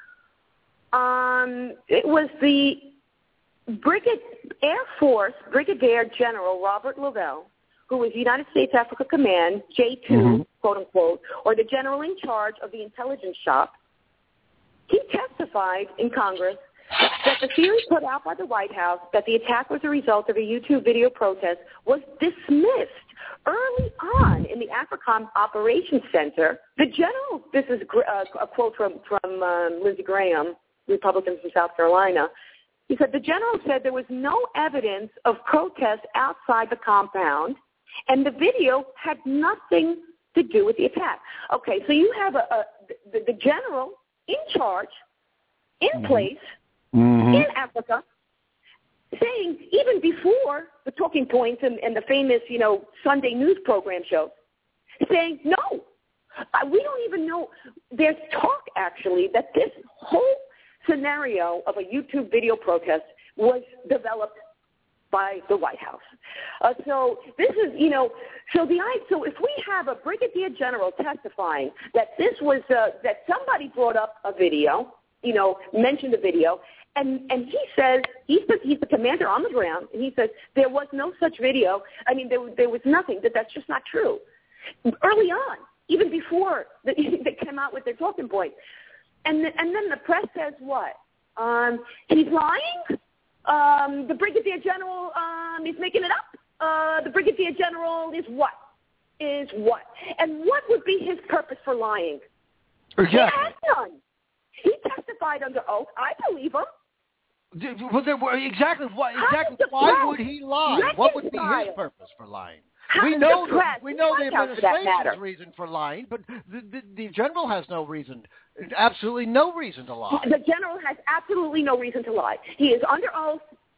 It was the Air Force Brigadier General Robert Lavelle, who was United States Africa Command, J2, quote unquote, or the general in charge of the intelligence shop, he testified in Congress that the theory put out by the White House that the attack was a result of a YouTube video protest was dismissed early on in the AFRICOM Operations Center. The general, this is a quote from Lindsey Graham, Republican from South Carolina. He said, the general said there was no evidence of protest outside the compound, and the video had nothing to do with the attack. Okay, so you have the general in charge, in place, in Africa, saying even before the talking points and the famous, Sunday news program show, saying, no, we don't even know. There's talk, actually, that this whole scenario of a YouTube video protest was developed by the White House. So this is, so if we have a brigadier general testifying that this was, that somebody brought up a video, mentioned a video, and he says, he's the commander on the ground, and he says there was no such video. I mean, there was nothing. That's just not true. Early on, even before they came out with their talking point. And then the press says what? He's lying? The brigadier general is making it up? The brigadier general is what? And what would be his purpose for lying? Exactly. He has none. He testified under oath. I believe him. Exactly. Why would he lie? What would be his purpose for lying? We know the administration's reason for lying, but the general has no reason, absolutely no reason to lie. The general has absolutely no reason to lie. He is under oath.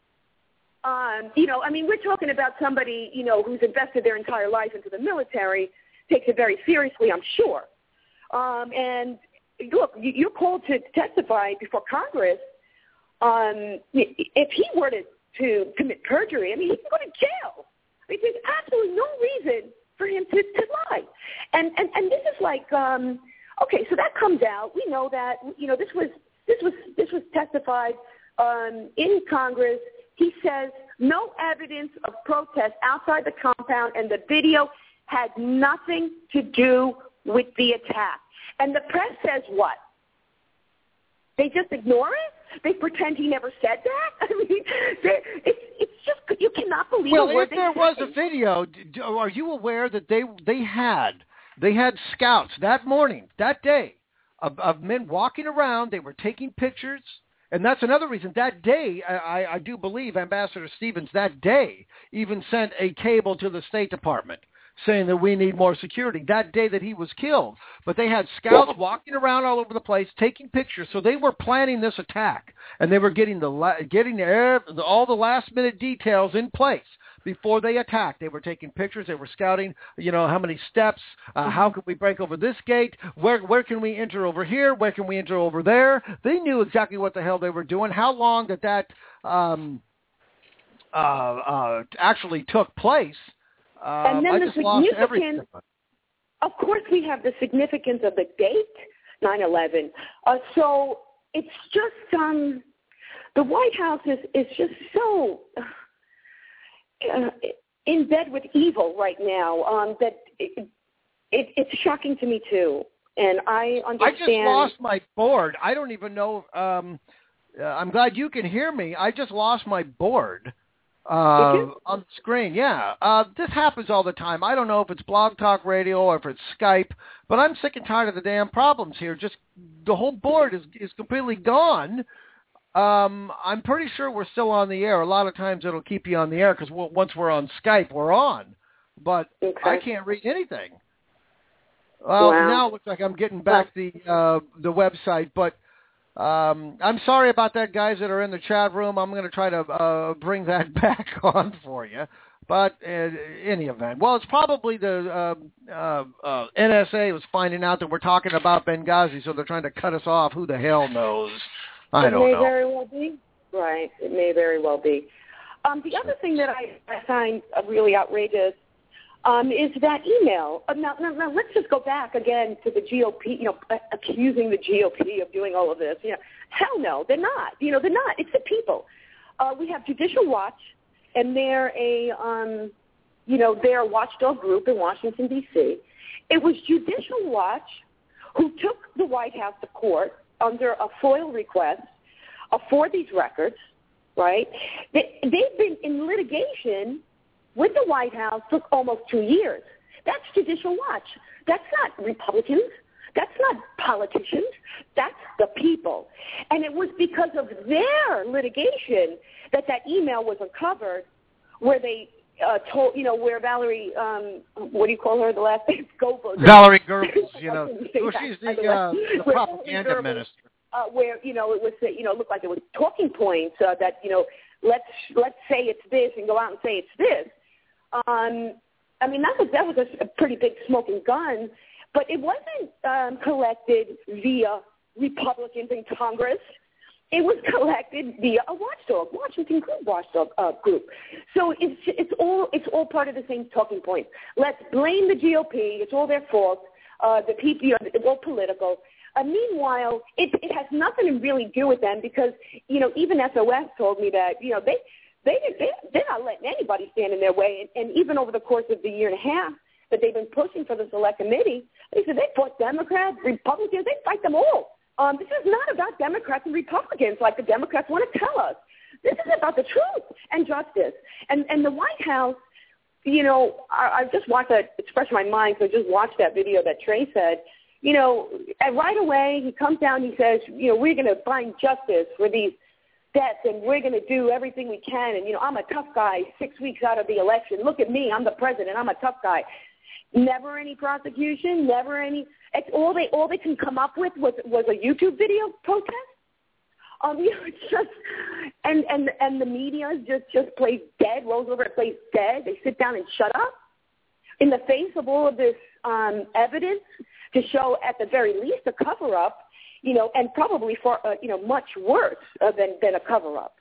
We're talking about somebody, who's invested their entire life into the military, takes it very seriously, I'm sure. And look, you're called to testify before Congress. If he were to commit perjury, he can go to jail. There's absolutely no reason for him to lie. And this is like, okay, so that comes out. We know that, this was testified in Congress. He says no evidence of protest outside the compound, and the video had nothing to do with the attack. And the press says what? They just ignore it? They pretend he never said that? It's just, you cannot believe Well, if there was a video, are you aware that they had scouts that morning, that day, of men walking around. They were taking pictures. And that's another reason. That day, I do believe Ambassador Stevens that day even sent a cable to the State Department saying that we need more security that day that he was killed. But they had scouts walking around all over the place taking pictures. So they were planning this attack, and they were getting all the last-minute details in place before they attacked. They were taking pictures. They were scouting, how many steps, how can we break over this gate, where can we enter over here, where can we enter over there. They knew exactly what the hell they were doing, how long that actually took place. And then the significance, of course, we have the significance of the date, 9/11. So it's just the White House is just so in bed with evil right now that it's shocking to me too. And I understand. I just lost my board. I don't even know. I'm glad you can hear me. I just lost my board. On the screen, yeah. This happens all the time. I don't know if it's Blog Talk Radio or if it's Skype, but I'm sick and tired of the damn problems here. Just the whole board is completely gone. I'm pretty sure we're still on the air. A lot of times it'll keep you on the air because once we're on Skype, we're on. But I can't read anything. Well, now it looks like I'm getting back the website, but I'm sorry about that, guys that are in the chat room. I'm going to try to bring that back on for you. But in any event, well, it's probably the NSA was finding out that we're talking about Benghazi, so they're trying to cut us off. Who the hell knows? I don't know. It may very well be. Right. It may very well be. The other thing that I find really outrageous is that email. Now, let's just go back again to the GOP, accusing the GOP of doing all of this. Hell no, they're not. They're not. It's the people. We have Judicial Watch, and they're their watchdog group in Washington, D.C. It was Judicial Watch who took the White House to court under a FOIL request for these records, right? They've been in litigation with the White House for almost 2 years. That's Judicial Watch. That's not Republicans. That's not politicians. That's the people. And it was because of their litigation that email was uncovered where they told, where Valerie, what do you call her, the last name? Goebbels. Valerie Goebbels, she's the propaganda minister. Where, it was, looked like it was talking points that, let's say it's this and go out and say it's this. That was a pretty big smoking gun, but it wasn't collected via Republicans in Congress. It was collected via a watchdog, Washington watchdog group. So it's all part of the same talking point. Let's blame the GOP. It's all their fault. The people, it's all political. Meanwhile, it has nothing to really do with them because even SOS told me that they're not letting anybody stand in their way. And even over the course of the year and a half that they've been pushing for the Select Committee, they said they fought Democrats, Republicans, they fight them all. This is not about Democrats and Republicans like the Democrats want to tell us. This is about the truth and justice. And the White House, I just watched that, it's fresh in my mind, so just watched that video that Trey said. And right away he comes down, he says, we're going to find justice for these deaths and we're going to do everything we can. And, I'm a tough guy 6 weeks out of the election. Look at me. I'm the president. I'm a tough guy. Never any prosecution, never any. It's all they can come up with was a YouTube video protest. It's just and the media just plays dead, rolls over and plays dead. They sit down and shut up in the face of all of this evidence to show at the very least a cover up, and probably for much worse than a cover up.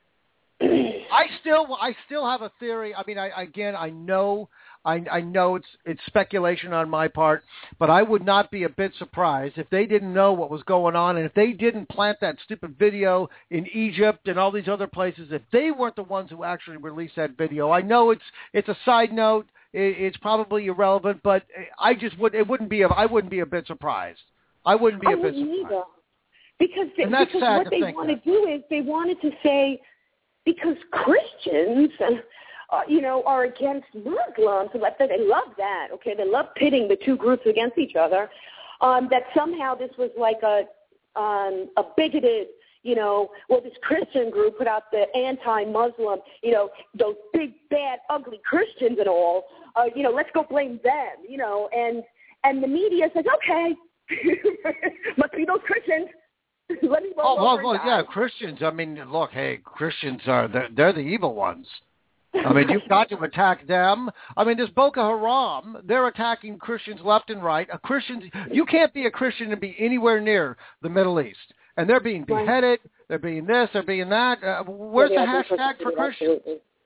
I still have a theory. I know it's speculation on my part, but I would not be a bit surprised if they didn't know what was going on, and if they didn't plant that stupid video in Egypt and all these other places, if they weren't the ones who actually released that video. I know it's a side note. It's probably irrelevant, but I wouldn't be a bit surprised. I wouldn't be a bit surprised. Either. Because what they want to do is they wanted to say, because Christians, are against Muslims. They love that, okay? They love pitting the two groups against each other. That somehow this was like a bigoted, this Christian group put out the anti-Muslim, those big, bad, ugly Christians and all. Let's go blame them, and the media says, okay, must be those Christians. Let me yeah, Christians. Look, hey, Christians they're the evil ones. You've got to attack them. This Boko Haram, they're attacking Christians left and right. You can't be a Christian and be anywhere near the Middle East. And they're being beheaded. They're being this. They're being that. Where's the hashtag for Christians?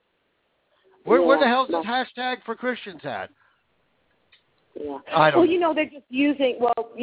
Where the hell is this hashtag for Christians at? Yeah. I don't know. They're just using,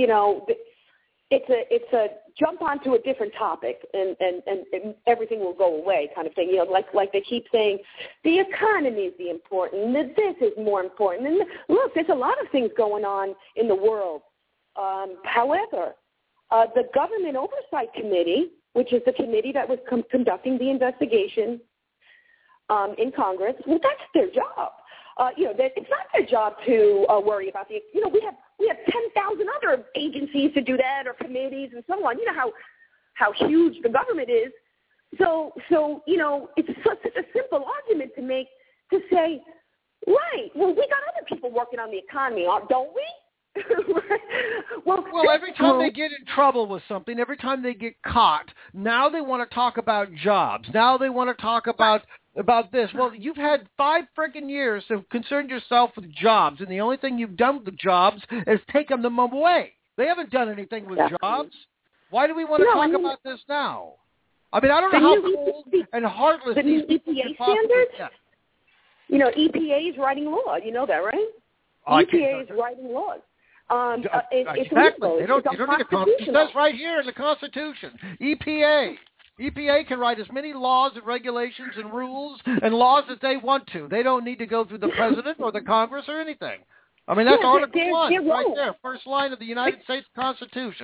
it's a jump onto a different topic and everything will go away kind of thing. Like they keep saying, the economy is the important, that this is more important. And look, there's a lot of things going on in the world. However, the Government Oversight Committee, which is the committee that was conducting the investigation in Congress, that's their job. It's not their job to worry about we have 10,000 other agencies to do that or committees and so on. You know how huge the government is. So it's such a simple argument to make to say, right, well, we got other people working on the economy, don't we? well, every time they get in trouble with something, every time they get caught, now they want to talk about jobs. Now they want to talk about this. Well, you've had 5 freaking years to concern yourself with jobs, and the only thing you've done with the jobs is taken them away. They haven't done anything with jobs. Why do we want to talk about this now? I don't know how cold and heartless these people EPA standards. EPA is writing law. You know that, right? EPA is writing laws. Exactly. They don't need a Constitution. It says right here in the Constitution, EPA. EPA can write as many laws and regulations and rules and laws as they want to. They don't need to go through the president or the Congress or anything. I mean, that's Article 1 right there, first line of the United States Constitution.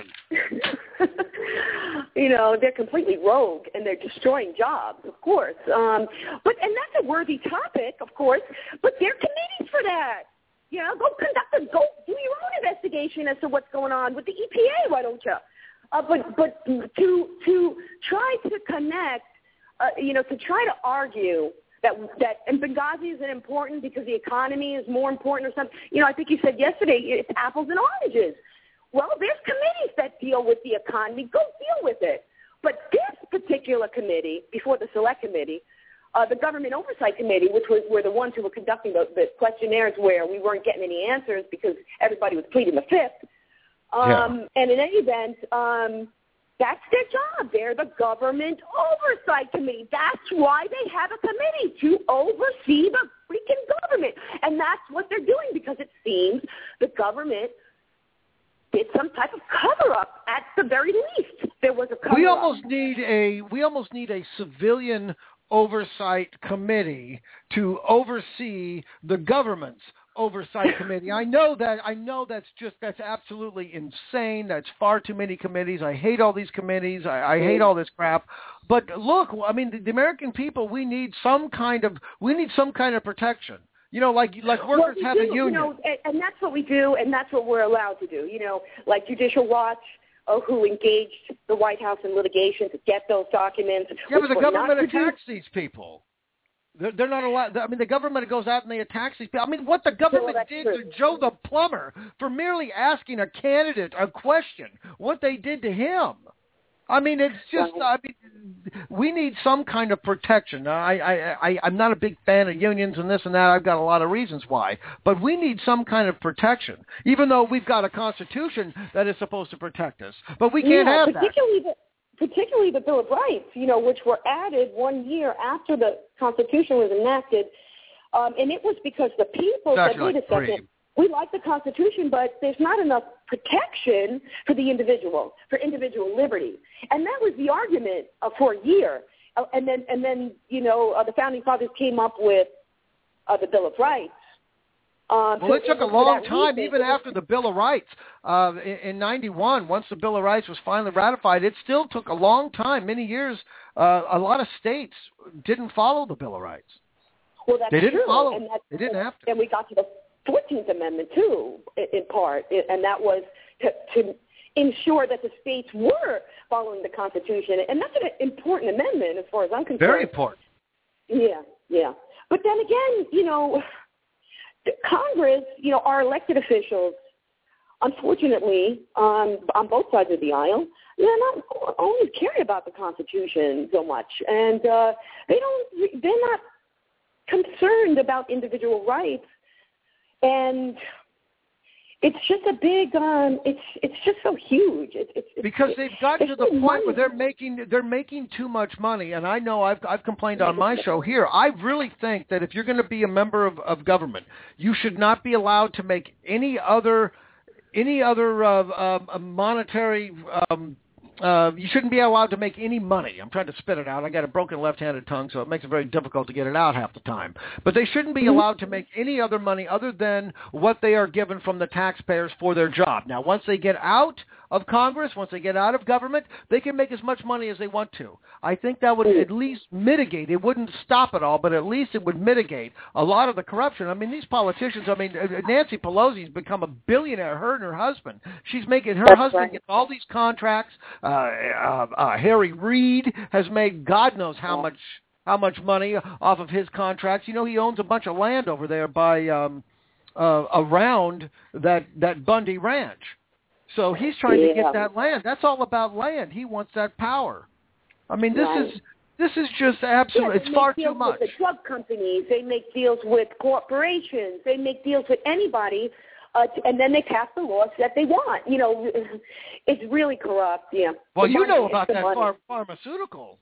You know, they're completely rogue, and they're destroying jobs, of course. And that's a worthy topic, of course, but there are committees for that. You know, go do your own investigation as to what's going on with the EPA, why don't you? But to try to connect, to try to argue that and Benghazi isn't important because the economy is more important or something. You know, I think you said yesterday it's apples and oranges. Well, there's committees that deal with the economy. Go deal with it. But this particular committee, before the Select Committee, the Government Oversight Committee, which were the ones who were conducting the questionnaires where we weren't getting any answers because everybody was pleading the fifth. And in any event, that's their job. They're the Government Oversight Committee. That's why they have a committee, to oversee the freaking government. And that's what they're doing because it seems the government did some type of cover-up at the very least. There was a cover-up. We almost need a civilian oversight committee to oversee the government's oversight committee. I know that's absolutely insane. That's far too many committees. I hate all these committees. I hate all this crap. But look, I mean, the American people, we need some kind of protection. You know, like workers have a union. You know, and that's what we do, and that's what we're allowed to do. You know, like Judicial Watch, who engaged the White House in litigation to get those documents. Yeah, but the government attacks these people. They're not allowed. I mean, the government goes out and they attack these people. I mean, what the government did to Joe the plumber for merely asking a candidate a question, what they did to him. I mean, it's just, we need some kind of protection. I'm not a big fan of unions and this and that. I've got a lot of reasons why. But we need some kind of protection, even though we've got a Constitution that is supposed to protect us. But we can't have that. Particularly the Bill of Rights, you know, which were added 1 year after the Constitution was enacted. And it was because the people said, wait a second, we like the Constitution, but there's not enough protection for the individual, for individual liberty. And that was the argument for a year. And then you know, the Founding Fathers came up with the Bill of Rights. Well, it took a long time, even after the Bill of Rights. In 91, once the Bill of Rights was finally ratified, it still took a long time, many years. A lot of states didn't follow the Bill of Rights. Well, that's they didn't true. follow. And they didn't have to. And we got to the 14th Amendment, too, in part. And that was to ensure that the states were following the Constitution. And that's an important amendment as far as I'm concerned. Very important. Yeah. But then again, you know, Congress, you know, our elected officials, unfortunately, on both sides of the aisle, they're not always caring about the Constitution so much, and they're not concerned about individual rights, and it's just a big, it's just so huge. Because they've gotten to the point where they're making too much money, and I know I've complained on my show here. I really think that if you're going to be a member of government, you should not be allowed to make any other monetary. You shouldn't be allowed to make any money. I'm trying to spit it out. I got a broken left-handed tongue, so it makes it very difficult to get it out half the time. But they shouldn't be allowed to make any other money other than what they are given from the taxpayers for their job. Now, once they get out of Congress, once they get out of government, they can make as much money as they want to. I think that would at least mitigate. It wouldn't stop it all, but at least it would mitigate a lot of the corruption. I mean, these politicians, Nancy Pelosi's become a billionaire, her and her husband. She's making, her husband gets all these contracts. Harry Reid has made God knows how much money off of his contracts. You know, he owns a bunch of land over there by around that Bundy Ranch. So he's trying to get that land. That's all about land. He wants that power. I mean, this is just absolutely, it's far too much. With the drug companies, they make deals with corporations, they make deals with anybody, and then they pass the laws that they want. You know, it's really corrupt. Yeah. Well, you know about that pharmaceutical.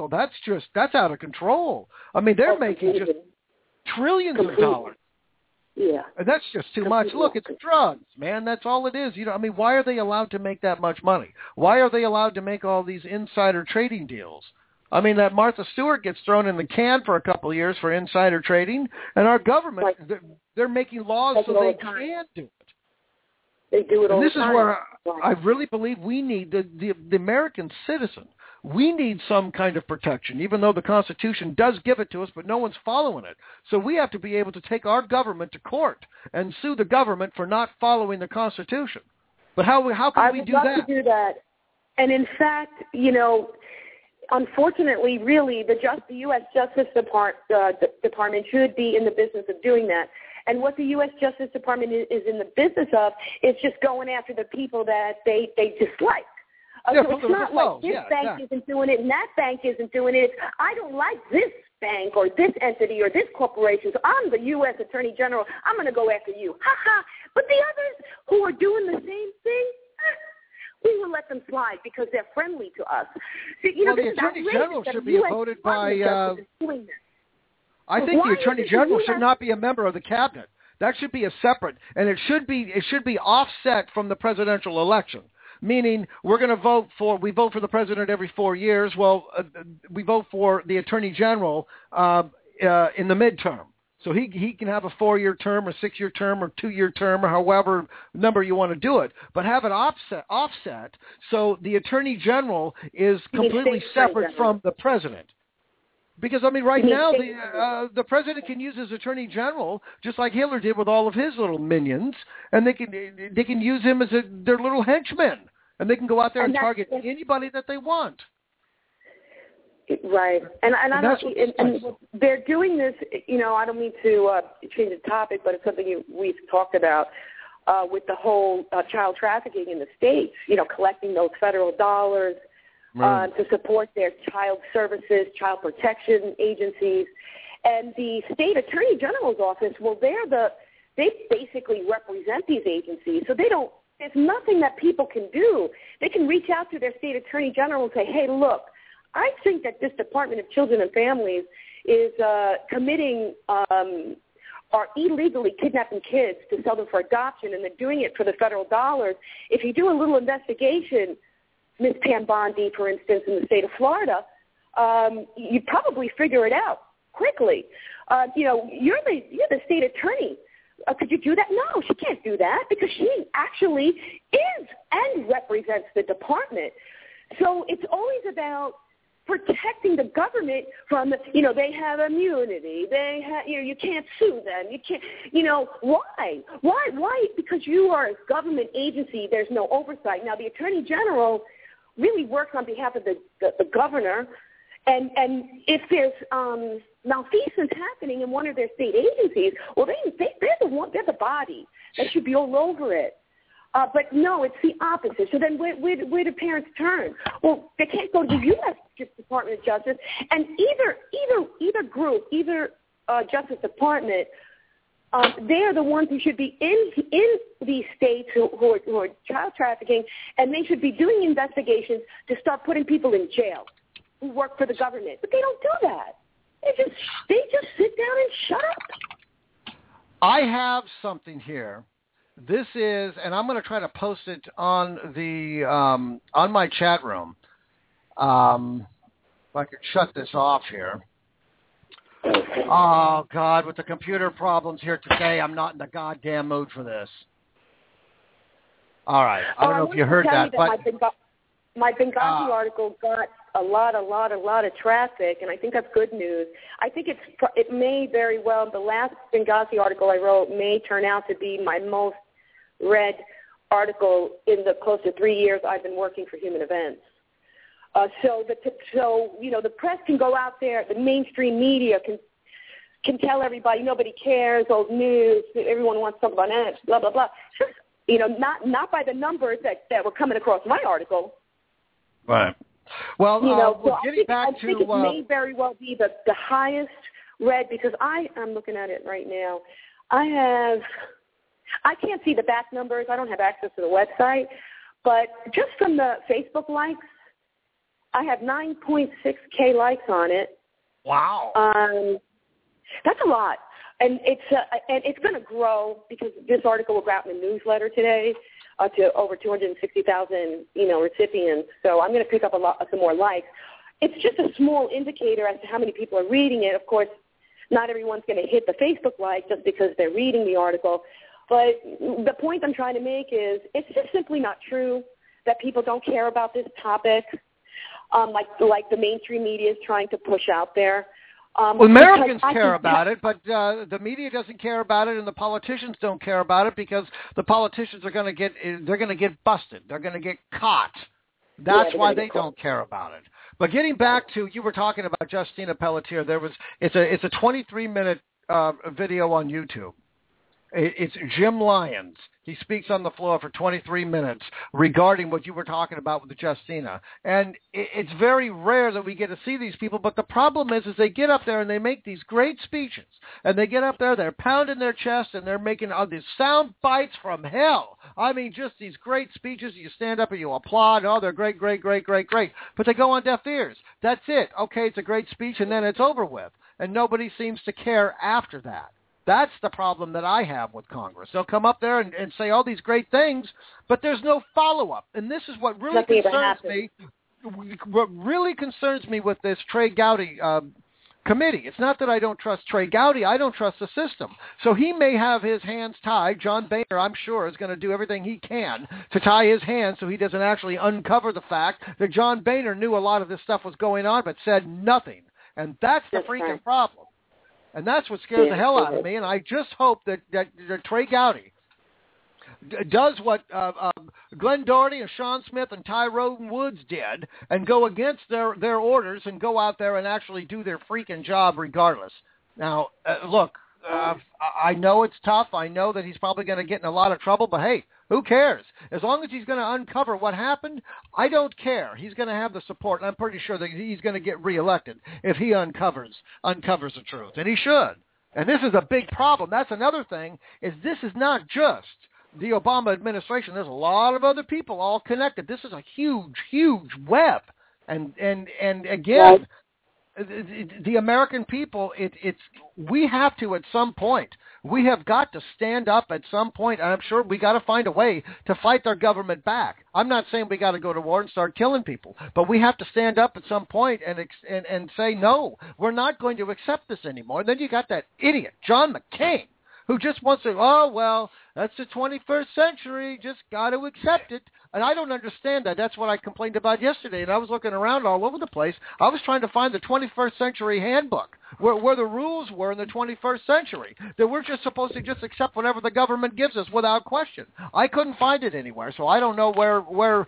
That's out of control. I mean, they're making just trillions of dollars. Yeah. And that's just too much. Look, it's drugs, man. That's all it is. Why are they allowed to make that much money? Why are they allowed to make all these insider trading deals? I mean, that Martha Stewart gets thrown in the can for a couple of years for insider trading, and our government, they're making laws so they can do it. They do it all the time. And this is where I really believe we need the American citizen. We need some kind of protection, even though the Constitution does give it to us, but no one's following it. So we have to be able to take our government to court and sue the government for not following the Constitution. But how can we do that? I would love to do that. And in fact, unfortunately, really, the U.S. Justice Department should be in the business of doing that. And what the U.S. Justice Department is in the business of is just going after the people that they dislike. So it's not like this bank isn't doing it and that bank isn't doing it. It's, I don't like this bank or this entity or this corporation, so I'm the U.S. Attorney General. I'm going to go after you. Ha ha. But the others who are doing the same thing, we will let them slide because they're friendly to us. So, the Attorney General should be voted by... I think the Attorney General should not be a member of the cabinet. That should be a separate, and it should be offset from the presidential election. Meaning, we vote for the president every 4 years. Well, we vote for the Attorney General in the midterm. So he can have a 4-year term or 6-year term or 2-year term or however number you want to do it. But have it offset so the Attorney General is completely separate from the president. Because, right now, the president can use his attorney general just like Hitler did with all of his little minions, and they can use him as their little henchmen, and they can go out there and target anybody that they want. Right. And they're doing this, I don't mean to change the topic, but it's something we've talked about with the whole child trafficking in the States, collecting those federal dollars. To support their child services, child protection agencies. And the state attorney general's office, they basically represent these agencies. So there's nothing that people can do. They can reach out to their state attorney general and say, hey, look, I think that this Department of Children and Families is committing or illegally kidnapping kids to sell them for adoption, and they're doing it for the federal dollars. If you do a little investigation, Ms. Pam Bondi, for instance, in the state of Florida, you probably figure it out quickly. You're the state attorney. Could you do that? No, she can't do that because she actually is and represents the department. So it's always about protecting the government from they have immunity. They have, you can't sue them. You can't, why? Why? Because you are a government agency. There's no oversight. Now, the attorney general really works on behalf of the governor, and if there's malfeasance happening in one of their state agencies, well, they're the body that should be all over it. But no, it's the opposite. So then where do parents turn? Well, they can't go to the U.S. Department of Justice, and either group, either Justice Department, they're the ones who should be in these states who are child trafficking, and they should be doing investigations to start putting people in jail who work for the government. But they don't do that. They just sit down and shut up. I have something here. This is, and I'm going to try to post it on the on my chat room. If I could shut this off here. Oh, God, with the computer problems here today, I'm not in the goddamn mood for this. All right. I don't know if you heard that. But my Benghazi article got a lot of traffic, and I think that's good news. I think it may very well, the last Benghazi article I wrote may turn out to be my most read article in the close to 3 years I've been working for Human Events. So the press can go out there, the mainstream media can tell everybody nobody cares, old news, everyone wants to talk about it, blah blah blah. Just, not by the numbers that were coming across my article. Right. Well, so getting back to, I think it may very well be the highest read, because I'm looking at it right now. I can't see the back numbers. I don't have access to the website, but just from the Facebook likes, I have 9.6K likes on it. Wow. That's a lot. and it's going to grow because this article will go out in the newsletter today to over 260,000 recipients. So I'm going to pick up some more likes. It's just a small indicator as to how many people are reading it. Of course, not everyone's going to hit the Facebook like just because they're reading the article. But the point I'm trying to make is it's just simply not true that people don't care about this topic, like the mainstream media is trying to push out there. Well, Americans care about it, but the media doesn't care about it, and the politicians don't care about it because the politicians are going to get busted. They're going to get caught. That's why they don't care about it. But getting back to, you were talking about Justina Pelletier. It's a 23-minute video on YouTube. It's Jim Lyons. He speaks on the floor for 23 minutes regarding what you were talking about with the Justina. And it's very rare that we get to see these people, but the problem is they get up there and they make these great speeches. And they get up there, they're pounding their chest, and they're making these sound bites from hell. I mean, just these great speeches. You stand up and you applaud. Oh, they're great, great, great, great, great. But they go on deaf ears. That's it. Okay, it's a great speech, and then it's over with. And nobody seems to care after that. That's the problem that I have with Congress. They'll come up there and say all these great things, but there's no follow-up. And this is what really concerns me. What really concerns me with this Trey Gowdy committee. It's not that I don't trust Trey Gowdy. I don't trust the system. So he may have his hands tied. John Boehner, I'm sure, is going to do everything he can to tie his hands so he doesn't actually uncover the fact that John Boehner knew a lot of this stuff was going on but said nothing. And that's the freaking problem. And that's what scares the hell out of me. And I just hope that Trey Gowdy does what Glenn Doherty and Sean Smith and Tyrone Woods did and go against their orders and go out there and actually do their freaking job regardless. Now, look, I know it's tough. I know that he's probably going to get in a lot of trouble, but hey, who cares? As long as he's going to uncover what happened, I don't care. He's going to have the support, and I'm pretty sure that he's going to get reelected if he uncovers the truth, and he should. And this is a big problem. That's another thing, is this is not just the Obama administration. There's a lot of other people all connected. This is a huge, huge web. And again, the American people, we have to at some point. We have got to stand up at some point, and I'm sure we got to find a way to fight their government back. I'm not saying we got to go to war and start killing people, but we have to stand up at some point and say, no, we're not going to accept this anymore. And then you got that idiot, John McCain, who just wants to, oh, well, that's the 21st century, just got to accept it. And I don't understand that. That's what I complained about yesterday, and I was looking around all over the place. I was trying to find the 21st century handbook, where the rules were in the 21st century, that we're just supposed to just accept whatever the government gives us without question. I couldn't find it anywhere, so I don't know where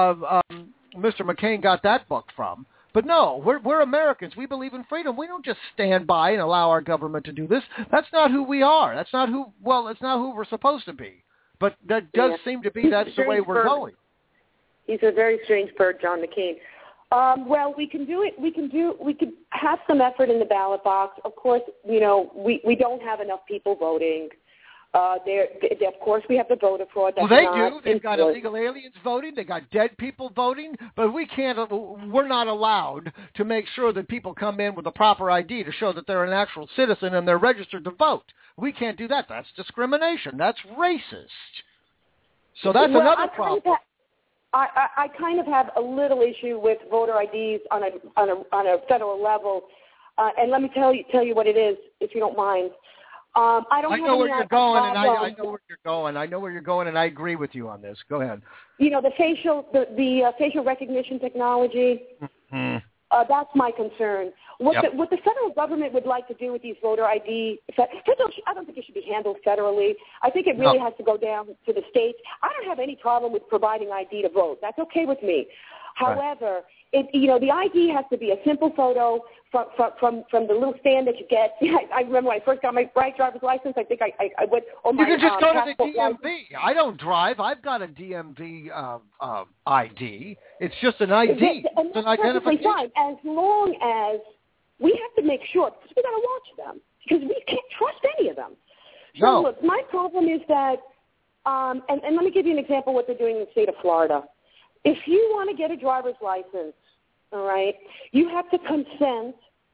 Mr. McCain got that book from. But no, we're Americans. We believe in freedom. We don't just stand by and allow our government to do this. That's not who we are. It's not who we're supposed to be. But that does seem to be that's the way we're going. He's a very strange bird, John McCain. Well, we can do it. We could have some effort in the ballot box. Of course, we don't have enough people voting. Of course, we have the voter fraud. Well, they do. They've got illegal aliens voting. They got dead people voting. But we're not allowed to make sure that people come in with a proper ID to show that they're an actual citizen and they're registered to vote. We can't do that. That's discrimination. That's racist. So that's another problem. I kind of have a little issue with voter IDs on a federal level, and let me tell you what it is, if you don't mind. I know where you're going, and I know where you're going. I know where you're going, and I agree with you on this. Go ahead. The facial recognition technology. Mm-hmm. That's my concern. What the federal government would like to do with these voter ID, I don't think it should be handled federally. I think it really has to go down to the states. I don't have any problem with providing ID to vote. That's okay with me. However, the ID has to be a simple photo from the little stand that you get. I remember when I first got my driver's license, I think I went on my You can just go to the DMV. I don't drive. I've got a DMV ID. It's just an ID. It's an identification. Fine, as long as we have to make sure, because we got to watch them, because we can't trust any of them. So look, my problem is that, and let me give you an example of what they're doing in the state of Florida. If you want to get a driver's license, all right, you have to consent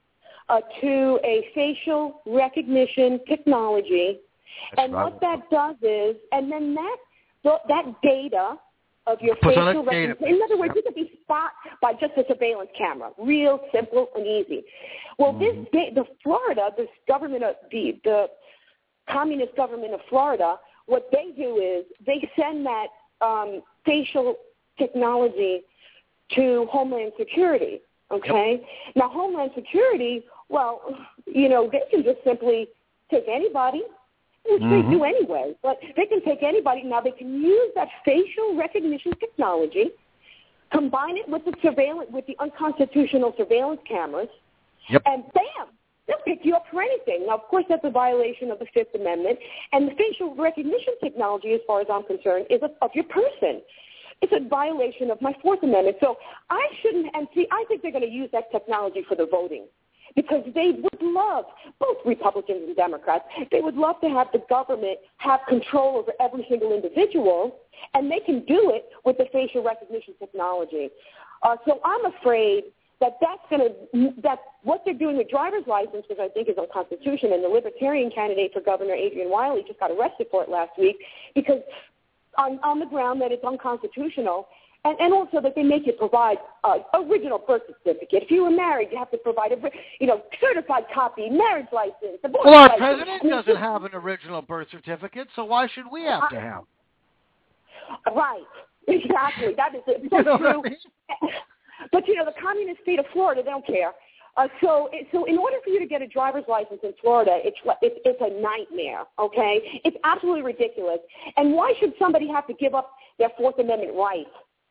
to a facial recognition technology. That's what that does is, and then that data of your facial recognition, in other words, it could be spot by just a surveillance camera, real simple and easy. Well, the Florida, this government, the communist government of Florida, what they do is they send that facial technology to Homeland Security, okay? Yep. Now, Homeland Security, well, they can just simply take anybody, which they do anyway, but they can take anybody. Now, they can use that facial recognition technology, combine it with the unconstitutional surveillance cameras, and bam, they'll pick you up for anything. Now, of course, that's a violation of the Fifth Amendment, and the facial recognition technology, as far as I'm concerned, is of your person. It's a violation of my Fourth Amendment. So I think they're going to use that technology for the voting, because they would love, both Republicans and Democrats, they would love to have the government have control over every single individual, and they can do it with the facial recognition technology. So I'm afraid that what they're doing with driver's license, which I think is unconstitutional, and the Libertarian candidate for Governor, Adrian Wiley, just got arrested for it last week, because on the ground that it's unconstitutional, and also that they make you provide original birth certificate. If you were married, you have to provide a certified copy, marriage license. Well, our president doesn't have an original birth certificate, so why should we have to have? Right, exactly. That is it. So true. But the communist state of Florida, they don't care. So in order for you to get a driver's license in Florida, it's a nightmare. Okay, it's absolutely ridiculous. And why should somebody have to give up their Fourth Amendment rights?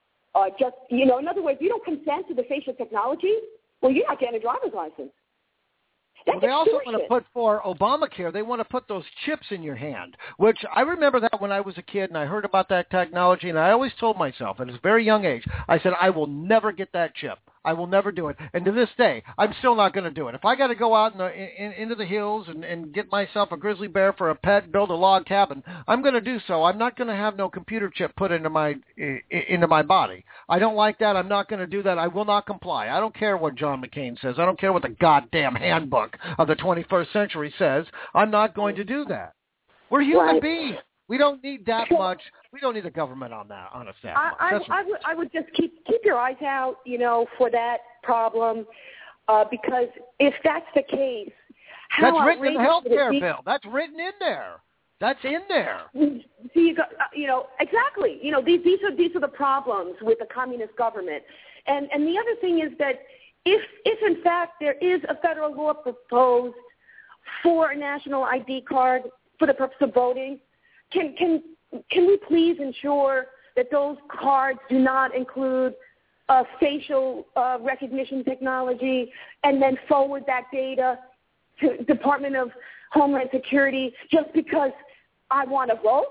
In other words, you don't consent to the facial technology, well, you're not getting a driver's license. Well, they also want to put for Obamacare, they want to put those chips in your hand, which I remember that when I was a kid and I heard about that technology, and I always told myself at a very young age, I said, I will never get that chip. I will never do it. And to this day, I'm still not going to do it. If I got to go out into the hills and get myself a grizzly bear for a pet, build a log cabin, I'm going to do so. I'm not going to have no computer chip put into my body. I don't like that. I'm not going to do that. I will not comply. I don't care what John McCain says. I don't care what the goddamn handbook of the 21st century says. I'm not going to do that. We're human beings. We don't need that much. We don't need the government on us that much. I would just keep your eyes out, for that problem, because if that's the case, that's written in the health care bill. That's written in there. That's in there. So you got, exactly. These are the problems with the communist government, and the other thing is that if in fact there is a federal law proposed for a national ID card for the purpose of voting, can we please ensure that those cards do not include facial recognition technology, and then forward that data to Department of Homeland Security just because I want to vote?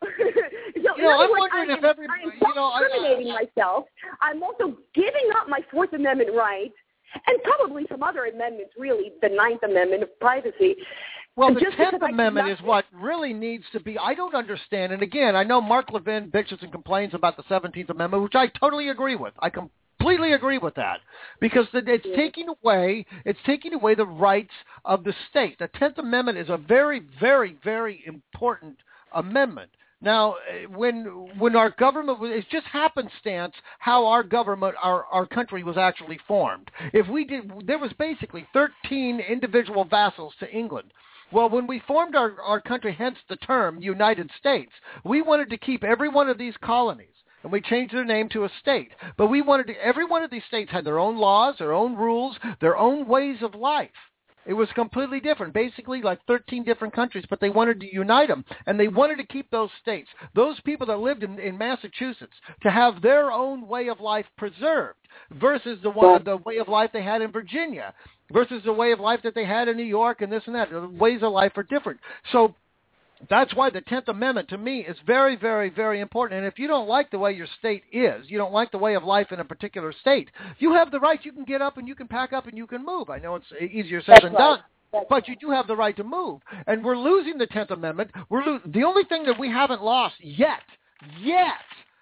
I'm wondering if everybody, I'm discriminating myself. I'm also giving up my Fourth Amendment rights, and probably some other amendments, really, the Ninth Amendment of privacy. Well, the 10th Amendment is what really needs to be. I don't understand. And again, I know Mark Levin bitches and complains about the 17th Amendment, which I totally agree with. I completely agree with that, because it's taking away the rights of the state. The 10th Amendment is a very, very, very important amendment. Now, when our government, it's just happenstance how our government, our country was actually formed. There was basically 13 individual vassals to England. Well, when we formed our country, hence the term United States, we wanted to keep every one of these colonies, and we changed their name to a state. But every one of these states had their own laws, their own rules, their own ways of life. It was completely different, basically like 13 different countries, but they wanted to unite them, and they wanted to keep those states, those people that lived in Massachusetts, to have their own way of life preserved versus the way of life they had in Virginia, versus the way of life that they had in New York and this and that. The ways of life are different. So that's why the 10th Amendment, to me, is very, very, very important. And if you don't like the way your state is, you don't like the way of life in a particular state, you have the right. You can get up and you can pack up and you can move. I know it's easier said than done, but you do have the right to move. And we're losing the 10th Amendment. The only thing that we haven't lost yet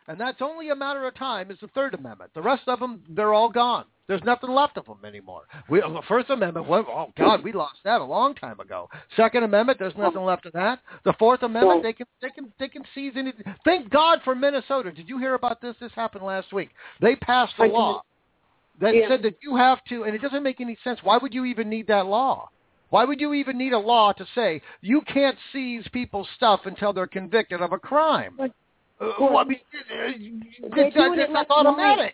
And that's only a matter of time is the Third Amendment. The rest of them, they're all gone. There's nothing left of them anymore. The First Amendment, oh God, we lost that a long time ago. Second Amendment, there's nothing left of that. The Fourth Amendment, they can seize anything. Thank God for Minnesota. Did you hear about this? This happened last week. They passed a law that said that you have to, and it doesn't make any sense. Why would you even need that law? Why would you even need a law to say you can't seize people's stuff until they're convicted of a crime? I mean, that's automatic.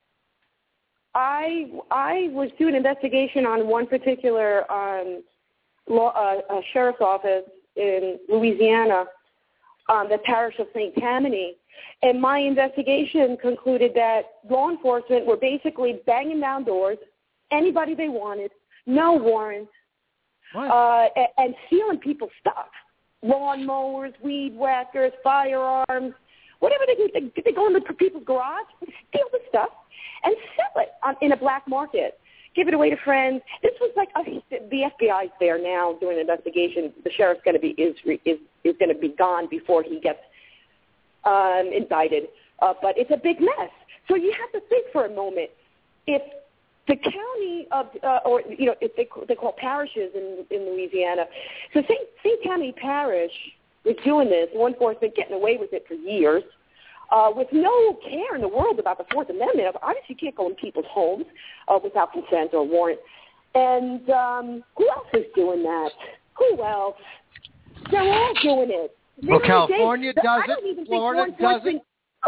I was doing an investigation on one particular sheriff's office in Louisiana, the parish of St. Tammany, and my investigation concluded that law enforcement were basically banging down doors, anybody they wanted, no warrants, and stealing people's stuff, lawnmowers, weed whackers, firearms, whatever they do. They go into people's garage, steal the stuff, and sell it in a black market. Give it away to friends. This was like the FBI's there now doing an investigation. The sheriff's going to be is going to be gone before he gets indicted. But it's a big mess. So you have to think for a moment. If the county of, if they call parishes in Louisiana, so St. Tammany Parish was doing this, law enforcement getting away with it for years. With no care in the world about the Fourth Amendment. Obviously, you can't go in people's homes without consent or warrant. And who else is doing that? Who else? They're all doing it. Well, California does it. Florida does it.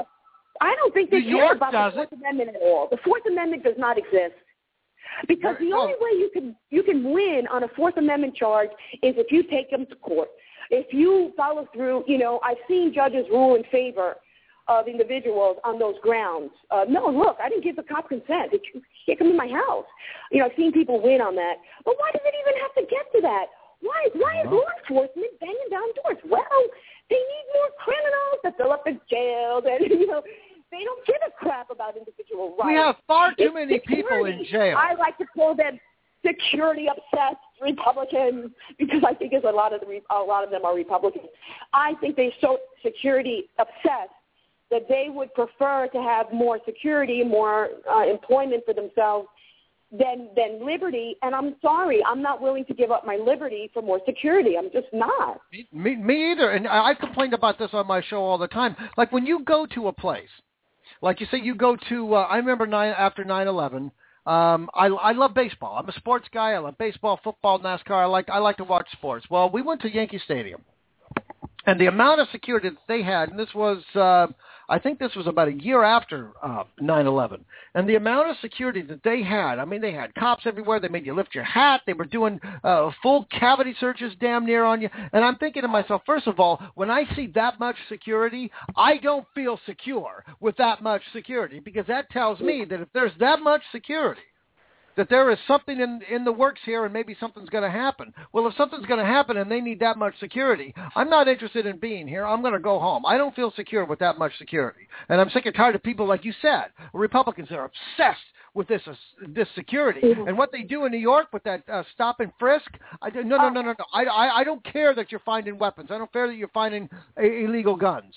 I don't think they New care York about does the Fourth Amendment at all. The Fourth Amendment does not exist. Because the only way you can win on a Fourth Amendment charge is if you take them to court. If you follow through, I've seen judges rule in favor of individuals on those grounds. No, look, I didn't give the cop consent. They can't come in my house. I've seen people win on that. But why does it even have to get to that? Why is law enforcement banging down doors? Well, they need more criminals to fill up the jails, and they don't give a crap about individual rights. We have far too many people in jail. I like to call them security-obsessed Republicans because I think a lot of them are Republicans. I think they're so security-obsessed that they would prefer to have more security, more employment for themselves than liberty. And I'm sorry, I'm not willing to give up my liberty for more security. I'm just not. Me either. And I complained about this on my show all the time. Like when you go to a place, like you say you go to, I remember after 9/11, I love baseball. I'm a sports guy. I love baseball, football, NASCAR. I like to watch sports. Well, we went to Yankee Stadium. And the amount of security that they had, and this was, I think this was about a year after 9/11, and the amount of security that they had, I mean, they had cops everywhere. They made you lift your hat. They were doing full cavity searches damn near on you. And I'm thinking to myself, first of all, when I see that much security, I don't feel secure with that much security because that tells me that if there's that much security, that there is something in the works here and maybe something's going to happen. Well, if something's going to happen and they need that much security, I'm not interested in being here. I'm going to go home. I don't feel secure with that much security. And I'm sick and tired of people, like you said, Republicans that are obsessed with this security. And what they do in New York with that stop and frisk, no. I don't care that you're finding weapons. I don't care that you're finding illegal guns.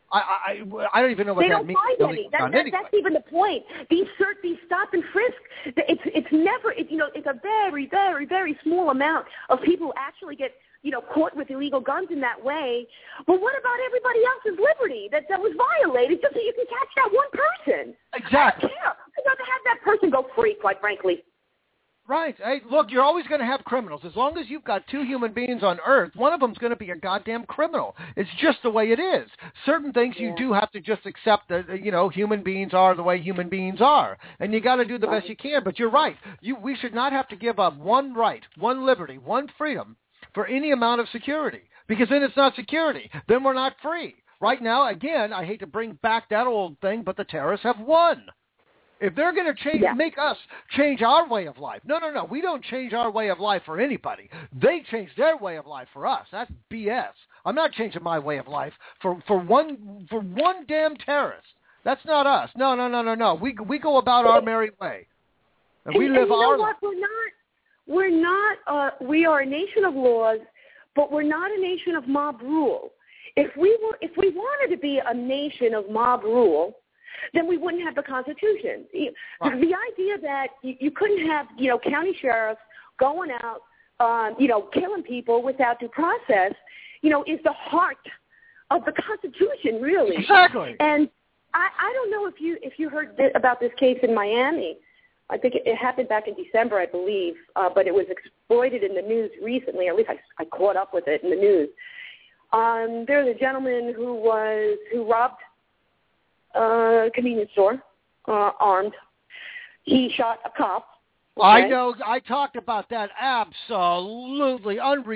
I don't even know what that means. They don't find any. That's even the point. These stop and frisk, it's never, it's a very, very, very small amount of people who actually get, caught with illegal guns in that way. But what about everybody else's liberty that was violated just so you can catch that one person? Exactly. I don't care. I'd rather have that person go free, quite frankly. Right. Hey, look, you're always going to have criminals. As long as you've got two human beings on Earth, one of them's going to be a goddamn criminal. It's just the way it is. Certain things you do have to just accept that, human beings are the way human beings are. And you got to do the best you can. But you're right. We should not have to give up one right, one liberty, one freedom for any amount of security. Because then it's not security. Then we're not free. Right now, again, I hate to bring back that old thing, but the terrorists have won. If they're going to make us change our way of life, no. We don't change our way of life for anybody. They change their way of life for us. That's BS. I'm not changing my way of life for one damn terrorist. That's not us. No. We go about our merry way, and we live our life. We are a nation of laws, but we're not a nation of mob rule. If we wanted to be a nation of mob rule, then we wouldn't have the Constitution. Right. The idea that you couldn't have, county sheriffs going out, killing people without due process, is the heart of the Constitution, really. Exactly. And I don't know if you heard about this case in Miami. I think it happened back in December, I believe, but it was exploited in the news recently. At least I caught up with it in the news. There was a gentleman who robbed a convenience store, armed. He shot a cop. Okay? I know. I talked about that. Absolutely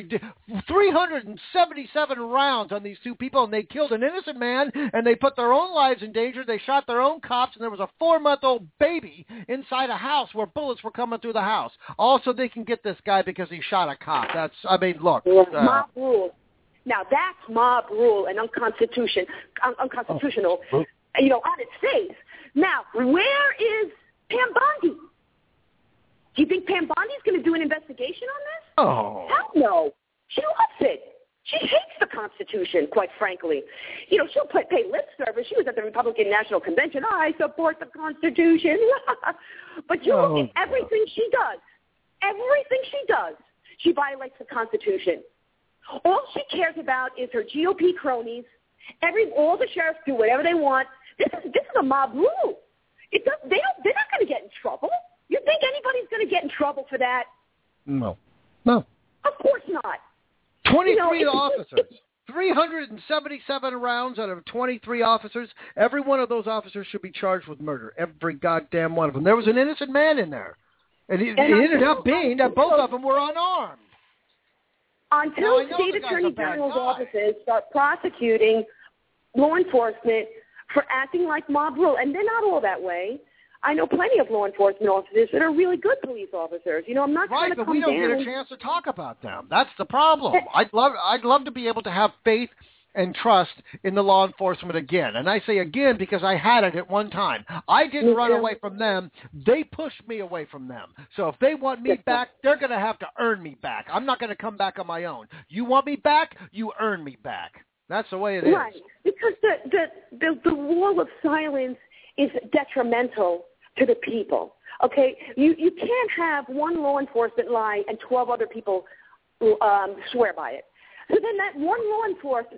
377 rounds on these two people, and they killed an innocent man, and they put their own lives in danger. They shot their own cops, and there was a 4-month-old baby inside a house where bullets were coming through the house. Also, they can get this guy because he shot a cop. Look. Mob rule. Now, that's mob rule and unconstitutional, on its face. Now, where is Pam Bondi? Do you think Pam Bondi's going to do an investigation on this? Oh. Hell no. She loves it. She hates the Constitution, quite frankly. She'll pay lip service. She was at the Republican National Convention. I support the Constitution. But you look at everything she does. Everything she does, she violates the Constitution. All she cares about is her GOP cronies. All the sheriffs do whatever they want. This is a mob rule. They're not going to get in trouble. You think anybody's going to get in trouble for that? No. Of course not. 23 officers. 377 rounds out of 23 officers. Every one of those officers should be charged with murder. Every goddamn one of them. There was an innocent man in there. And it ended up being that both of them were unarmed. Until state attorney general's offices start prosecuting law enforcement for acting like mob rule, and they're not all that way. I know plenty of law enforcement officers that are really good police officers. I'm not trying to come down. Right, but we don't get a chance to talk about them. That's the problem. I'd love to be able to have faith and trust in the law enforcement again. And I say again because I had it at one time. I didn't run away from them. They pushed me away from them. So if they want me back, they're going to have to earn me back. I'm not going to come back on my own. You want me back, you earn me back. That's the way it is. Right, because the wall of silence is detrimental to the people. Okay, you can't have one law enforcement lie and 12 other people swear by it. So then that one law enforcement,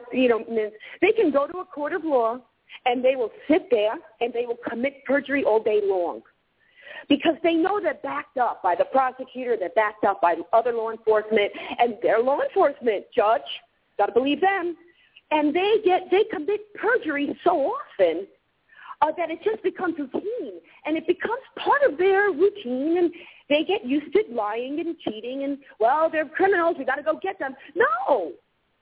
they can go to a court of law and they will sit there and they will commit perjury all day long because they know they're backed up by the prosecutor, they're backed up by the other law enforcement, and their law enforcement judge, got to believe them, and they commit perjury so often that it just becomes routine, and it becomes part of their routine, and they get used to lying and cheating, and, well, they're criminals, we got to go get them. No.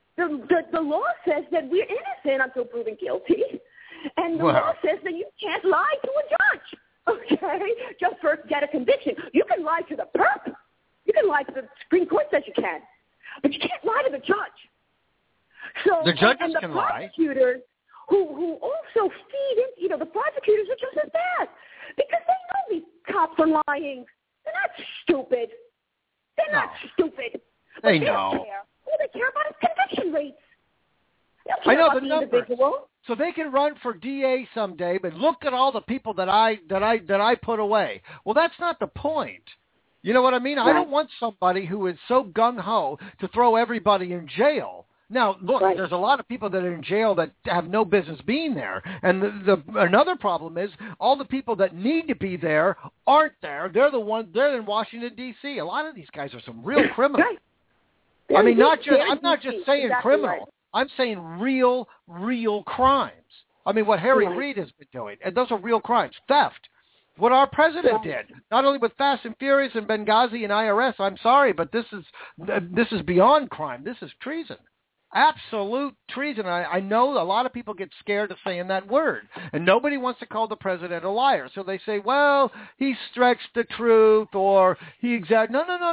The law says that we're innocent until proven guilty, and the law says that you can't lie to a judge, okay, just first get a conviction. You can lie to the perp. You can lie to the Supreme Court says you can, but you can't lie to the judge. So, the judges and the can lie. Prosecutors who also feed in, the prosecutors are just as bad because they know these cops are lying. They're not stupid. They're not stupid. But they know. All they care about is conviction rates. I know the numbers. So they can run for DA someday, but look at all the people that I put away. Well, that's not the point. You know what I mean? Right. I don't want somebody who is so gung-ho to throw everybody in jail. Now, look, there's a lot of people that are in jail that have no business being there. And another problem is all the people that need to be there aren't there. They're in Washington, D.C. A lot of these guys are some real criminals. Right. I mean, I'm not just saying criminal. Right. I'm saying real crimes. I mean, what Harry Reid has been doing, and those are real crimes. Theft. What our president did, not only with Fast and Furious and Benghazi and IRS. I'm sorry, but this is beyond crime. This is treason. Absolute treason. I know a lot of people get scared of saying that word, and nobody wants to call the president a liar. So they say, well, he stretched the truth, or he exaggerated.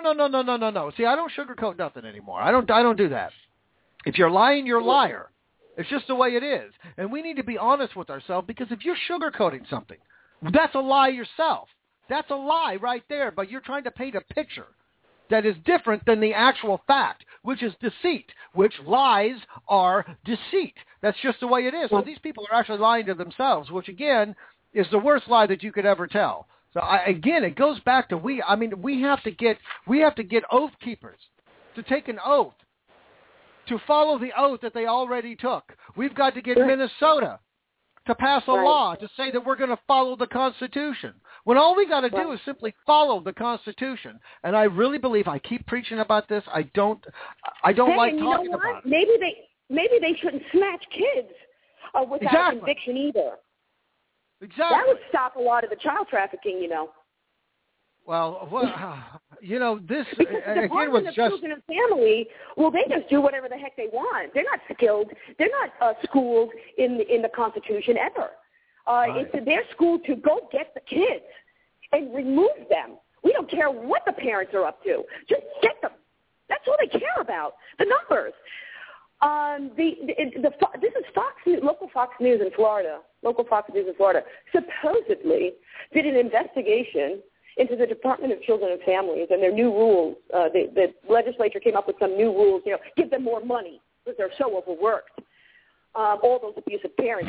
No. See, I don't sugarcoat nothing anymore. I don't do that. If you're lying, you're a liar. It's just the way it is. And we need to be honest with ourselves, because if you're sugarcoating something, that's a lie yourself. That's a lie right there, but you're trying to paint a picture. that is different than the actual fact, which is deceit, which lies are deceit. That's just the way it is. So these people are actually lying to themselves, which, again, is the worst lie that you could ever tell. So, again, it goes back to we have to get oath keepers to take an oath, to follow the oath that they already took. We've got to get Minnesota to pass a law to say that we're going to follow the Constitution, when all we got to do is simply follow the Constitution. And I really believe, I keep preaching about this. I don't like talking about it. Maybe they shouldn't snatch kids without conviction either. Exactly. That would stop a lot of the child trafficking, Well, this because the Department of Children and Family, they just do whatever the heck they want. They're not skilled. They're not schooled in the Constitution ever. It's their school to go get the kids and remove them. We don't care what the parents are up to. Just get them. That's all they care about. The numbers. This is Fox News, local Fox News in Florida. Supposedly did an investigation into the Department of Children and Families and their new rules. The legislature came up with some new rules, give them more money because they're so overworked. All those abusive parents,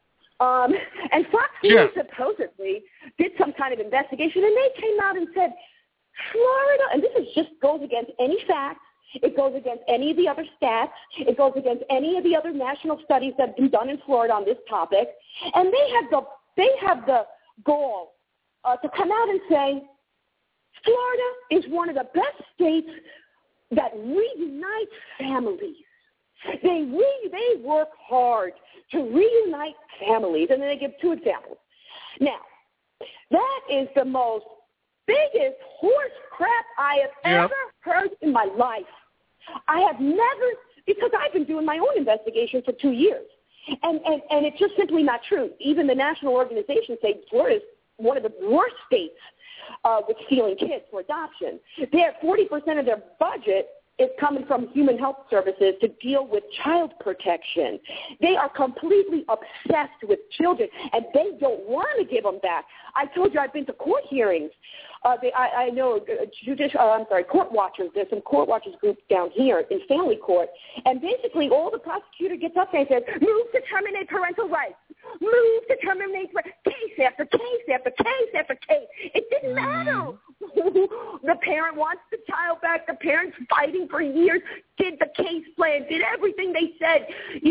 And Fox News supposedly did some kind of investigation, and they came out and said, Florida, and this just goes against any facts. It goes against any of the other stats. It goes against any of the other national studies that have been done in Florida on this topic. And they have the goal to come out and say, Florida is one of the best states that reunites families. They work hard to reunite families. And then they give two examples. Now, that is the most biggest horse crap I have ever heard in my life. I have never, because I've been doing my own investigation for 2 years. And it's just simply not true. Even the national organizations say Florida is one of the worst states with stealing kids for adoption. 40% of their budget is coming from human health services to deal with child protection. They are completely obsessed with children, and they don't want to give them back. I told you I've been to court hearings. I know court watchers. There's some court watchers groups down here in family court, and basically all the prosecutor gets up there and says, move to terminate parental rights. Move to terminate case after case after case after case. It didn't matter. The parent wants the child back. The parent's fighting for years, did the case plan, did everything they said,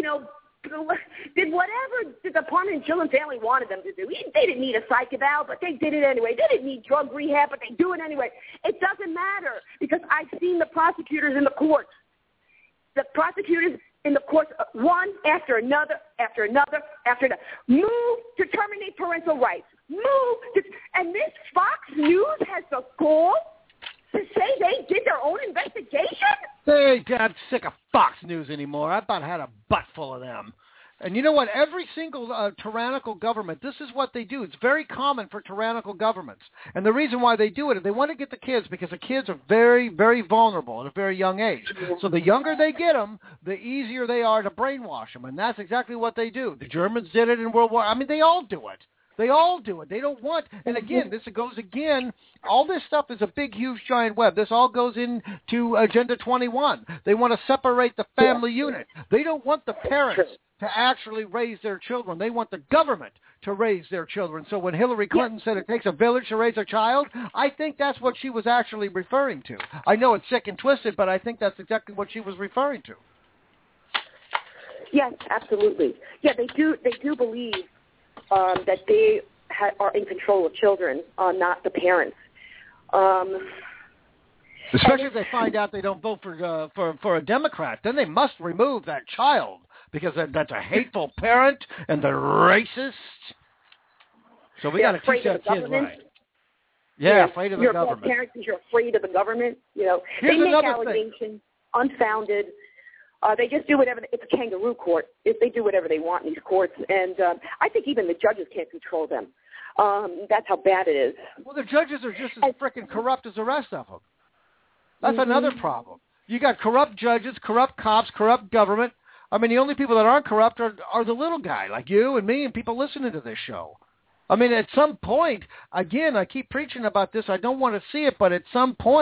did whatever the Department of Children and Family wanted them to do. They didn't need a psych eval, but they did it anyway. They didn't need drug rehab, but they do it anyway. It doesn't matter because I've seen the prosecutors in the courts. The prosecutors in the courts, one after another, after another, after another. Move to terminate parental rights. And this Fox News has the gall to say they did their own investigation? I'm sick of Fox News anymore. I've about had a butt full of them. And you know what? Every single tyrannical government, this is what they do. It's very common for tyrannical governments. And the reason why they do it is they want to get the kids because the kids are very, very vulnerable at a very young age. So the younger they get them, the easier they are to brainwash them. And that's exactly what they do. The Germans did it in World War. I mean, they all do it. They all do it. They don't want, and again, this goes again, all this stuff is a big, huge, giant web. This all goes into Agenda 21. They want to separate the family unit. They don't want the parents to actually raise their children. They want the government to raise their children. So when Hillary Clinton said it takes a village to raise a child, I think that's what she was actually referring to. I know it's sick and twisted, but I think that's exactly what she was referring to. Yes, absolutely. Yeah, they do believe that they are in control of children, not the parents. Especially if they find out they don't vote for a Democrat, then they must remove that child because that's a hateful parent and they're racist. So we got to teach that kid right. Yeah, afraid of the government. Parents, you're afraid of the government. They make allegations unfounded. They just do whatever. It's a kangaroo court. They do whatever they want in these courts, and I think even the judges can't control them. That's how bad it is. Well, the judges are just as freaking corrupt as the rest of them. That's another problem. You got corrupt judges, corrupt cops, corrupt government. I mean, the only people that aren't corrupt are the little guy, like you and me and people listening to this show. I mean, at some point, again, I keep preaching about this. I don't want to see it, but at some point,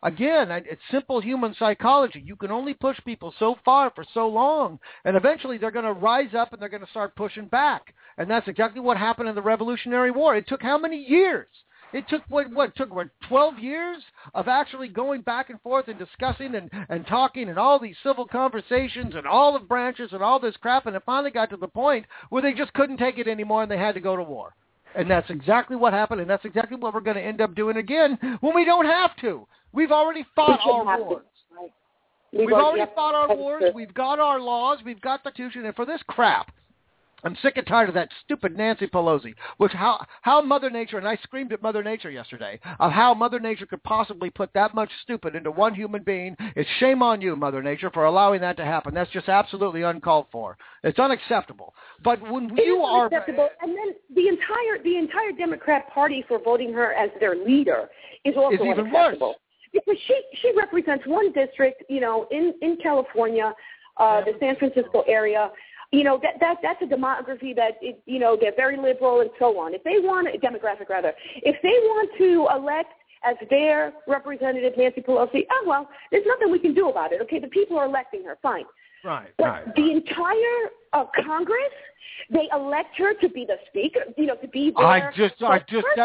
Again, it's simple human psychology. You can only push people so far for so long, and eventually they're going to rise up and they're going to start pushing back. And that's exactly what happened in the Revolutionary War. It took how many years? It took, 12 years of actually going back and forth and discussing and talking and all these civil conversations and all the branches and all this crap, and it finally got to the point where they just couldn't take it anymore and they had to go to war. And that's exactly what happened, and that's exactly what we're going to end up doing again when we don't have to. We've already fought our wars. We've already fought our wars. We've got our laws. We've got the Constitution. And for this crap, I'm sick and tired of that stupid Nancy Pelosi, which how Mother Nature, and I screamed at Mother Nature yesterday, of how Mother Nature could possibly put that much stupid into one human being. It's shame on you, Mother Nature, for allowing that to happen. That's just absolutely uncalled for. It's unacceptable. But when you are... unacceptable. And then the entire Democrat Party for voting her as their leader is also even unacceptable. Worse. Because she represents one district, in California, the San Francisco area. That's a demography that, they're very liberal and so on. If they want, demographic rather, if they want to elect as their representative Nancy Pelosi, there's nothing we can do about it. Okay, the people are electing her, fine. But the entire Congress, they elect her to be the speaker, to be their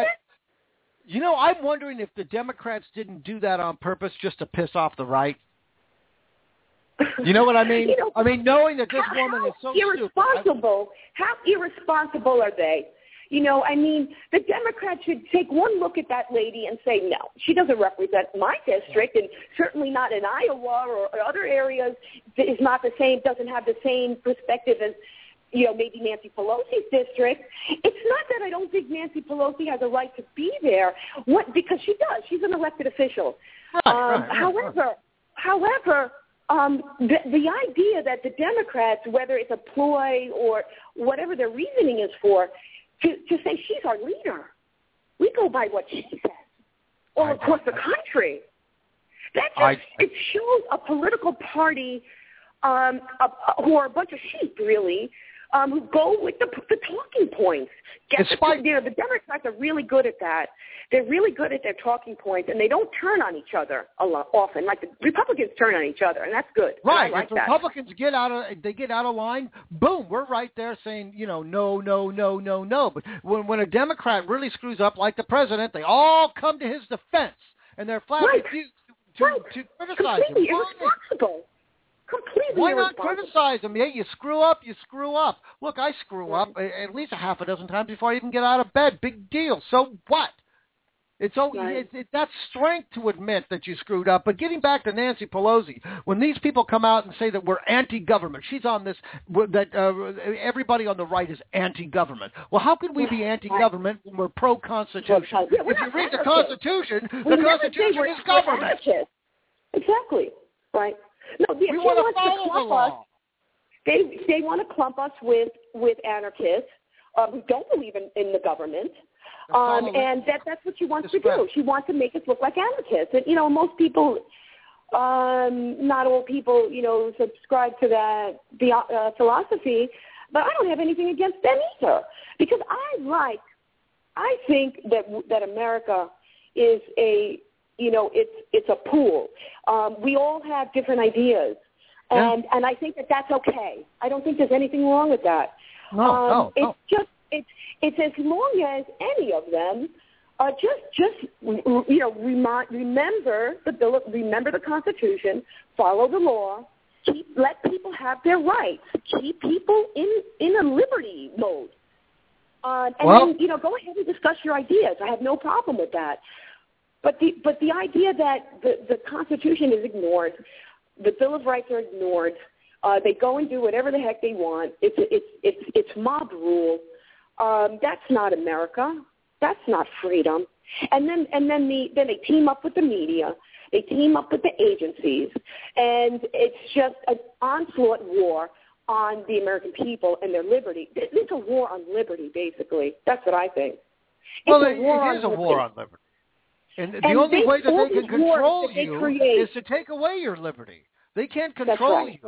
I'm wondering if the Democrats didn't do that on purpose just to piss off the right. You know what I mean? Knowing that this woman is so irresponsible. How irresponsible are they? The Democrats should take one look at that lady and say, no, she doesn't represent my district, and certainly not in Iowa or other areas. Is not the same, doesn't have the same perspective as, maybe Nancy Pelosi's district. It's not that I don't think Nancy Pelosi has a right to be there, because she does. She's an elected official. However, the idea that the Democrats, whether it's a ploy or whatever their reasoning is for, to say she's our leader, we go by what she says, or across the country. It shows a political party who are a bunch of sheep, really, who go with the talking points. The Democrats are really good at that. They're really good at their talking points, and they don't turn on each other often. Like the Republicans turn on each other, and that's good. Right. Like if Republicans get out of line, boom, we're right there saying, no, no, no, no, no. But when a Democrat really screws up, like the president, they all come to his defense, and they're flat refused to criticize him. Completely irresponsible. Completely Why not criticize them? Yeah, you screw up, you screw up. Look, I screw up at least a half a dozen times before I even get out of bed. Big deal. So what? It's that's strength to admit that you screwed up. But getting back to Nancy Pelosi, when these people come out and say that we're anti-government, she's on this, that everybody on the right is anti-government. Well, how can we be anti-government when we're pro-Constitution? If you read the Constitution, the Constitution is government. Exactly. Right. No, we want to follow the law. They want to clump us with anarchists who don't believe in the government. And that's what she wants to do. She wants to make us look like anarchists. And, most people, not all people, subscribe to that philosophy, but I don't have anything against them either. Because I think that America is it's a pool. We all have different ideas. And I think that's okay. I don't think there's anything wrong with that. No. It's as long as any of them remember the Constitution, follow the law, let people have their rights, keep people in a liberty mode, and then go ahead and discuss your ideas. I have no problem with that. But the idea that the Constitution is ignored, the Bill of Rights are ignored, they go and do whatever the heck they want. It's mob rule. That's not America. That's not freedom. And then they team up with the media. They team up with the agencies, and it's just an onslaught war on the American people and their liberty. It's a war on liberty, basically. That's what I think. It is a war on liberty. And the only way that they can control you is to take away your liberty. They can't control you.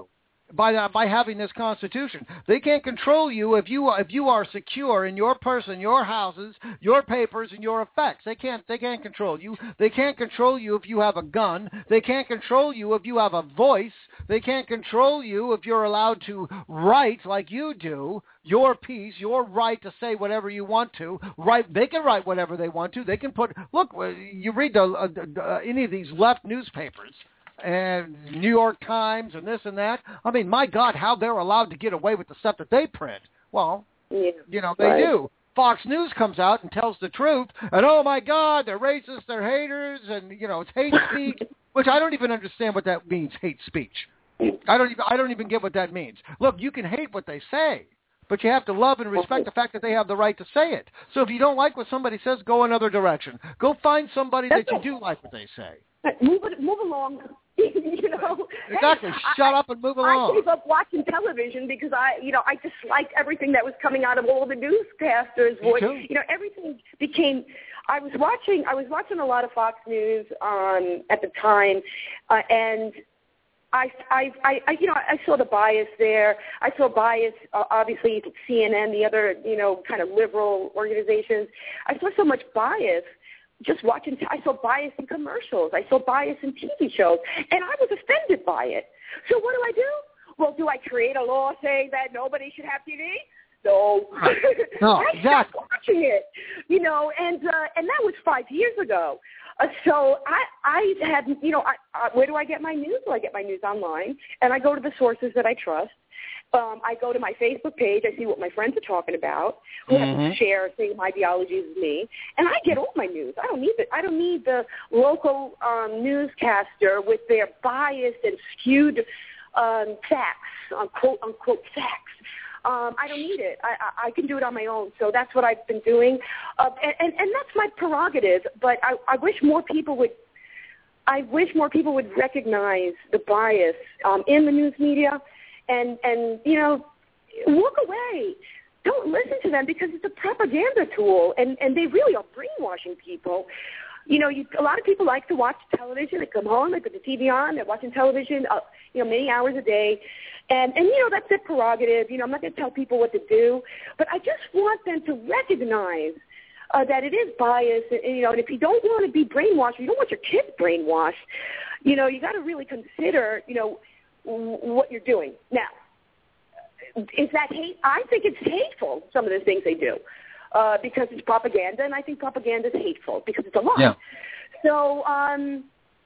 by having this Constitution. They can't control you if you are secure in your person, your houses, your papers, and your effects. They can't control you. They can't control you if you have a gun. They can't control you if you have a voice. They can't control you if you're allowed to write like you do, your piece, your right to say whatever you want to. Right? They can write whatever they want to. They can put, look, you read any of these left newspapers, and New York Times and this and that. I mean, my God, how they're allowed to get away with the stuff that they print. Well, they do. Fox News comes out and tells the truth, and oh my God, they're racist, they're haters, and it's hate speech, which I don't even understand what that means, hate speech. I don't even get what that means. Look, you can hate what they say, but you have to love and respect the fact that they have the right to say it. So if you don't like what somebody says, go another direction. Go find somebody that you do like what they say. Move along. Exactly. Hey, Shut up and move along. I gave up watching television because I disliked everything that was coming out of all the newscasters. Me too. Everything became. I was watching a lot of Fox News at the time, and I saw the bias there. I saw bias, obviously, CNN, the other, kind of liberal organizations. I saw so much bias just watching. I saw bias in commercials. I saw bias in TV shows, and I was offended by it. So what do? Well, do I create a law saying that nobody should have TV? No. No, I stopped watching it, and that was 5 years ago. So I had, where do I get my news? Well, I get my news online, and I go to the sources that I trust. I go to my Facebook page. I see what my friends are talking about, who have to share same ideologies as me, and I get all my news. I don't need it. I don't need the local newscaster with their biased and skewed facts, quote unquote facts. I don't need it. I can do it on my own. So that's what I've been doing, and that's my prerogative. But I wish more people would. I wish more people would recognize the bias in the news media. And walk away. Don't listen to them because it's a propaganda tool, and they really are brainwashing people. A lot of people like to watch television. They come home, they put the TV on, they're watching television, many hours a day. And that's their prerogative. I'm not going to tell people what to do, but I just want them to recognize that it is bias. And if you don't want to be brainwashed, you don't want your kids brainwashed, you got to really consider, what you're doing. Now, is that hate? I think it's hateful, some of the things they do, because it's propaganda, and I think propaganda is hateful because it's a lie. Yeah. So I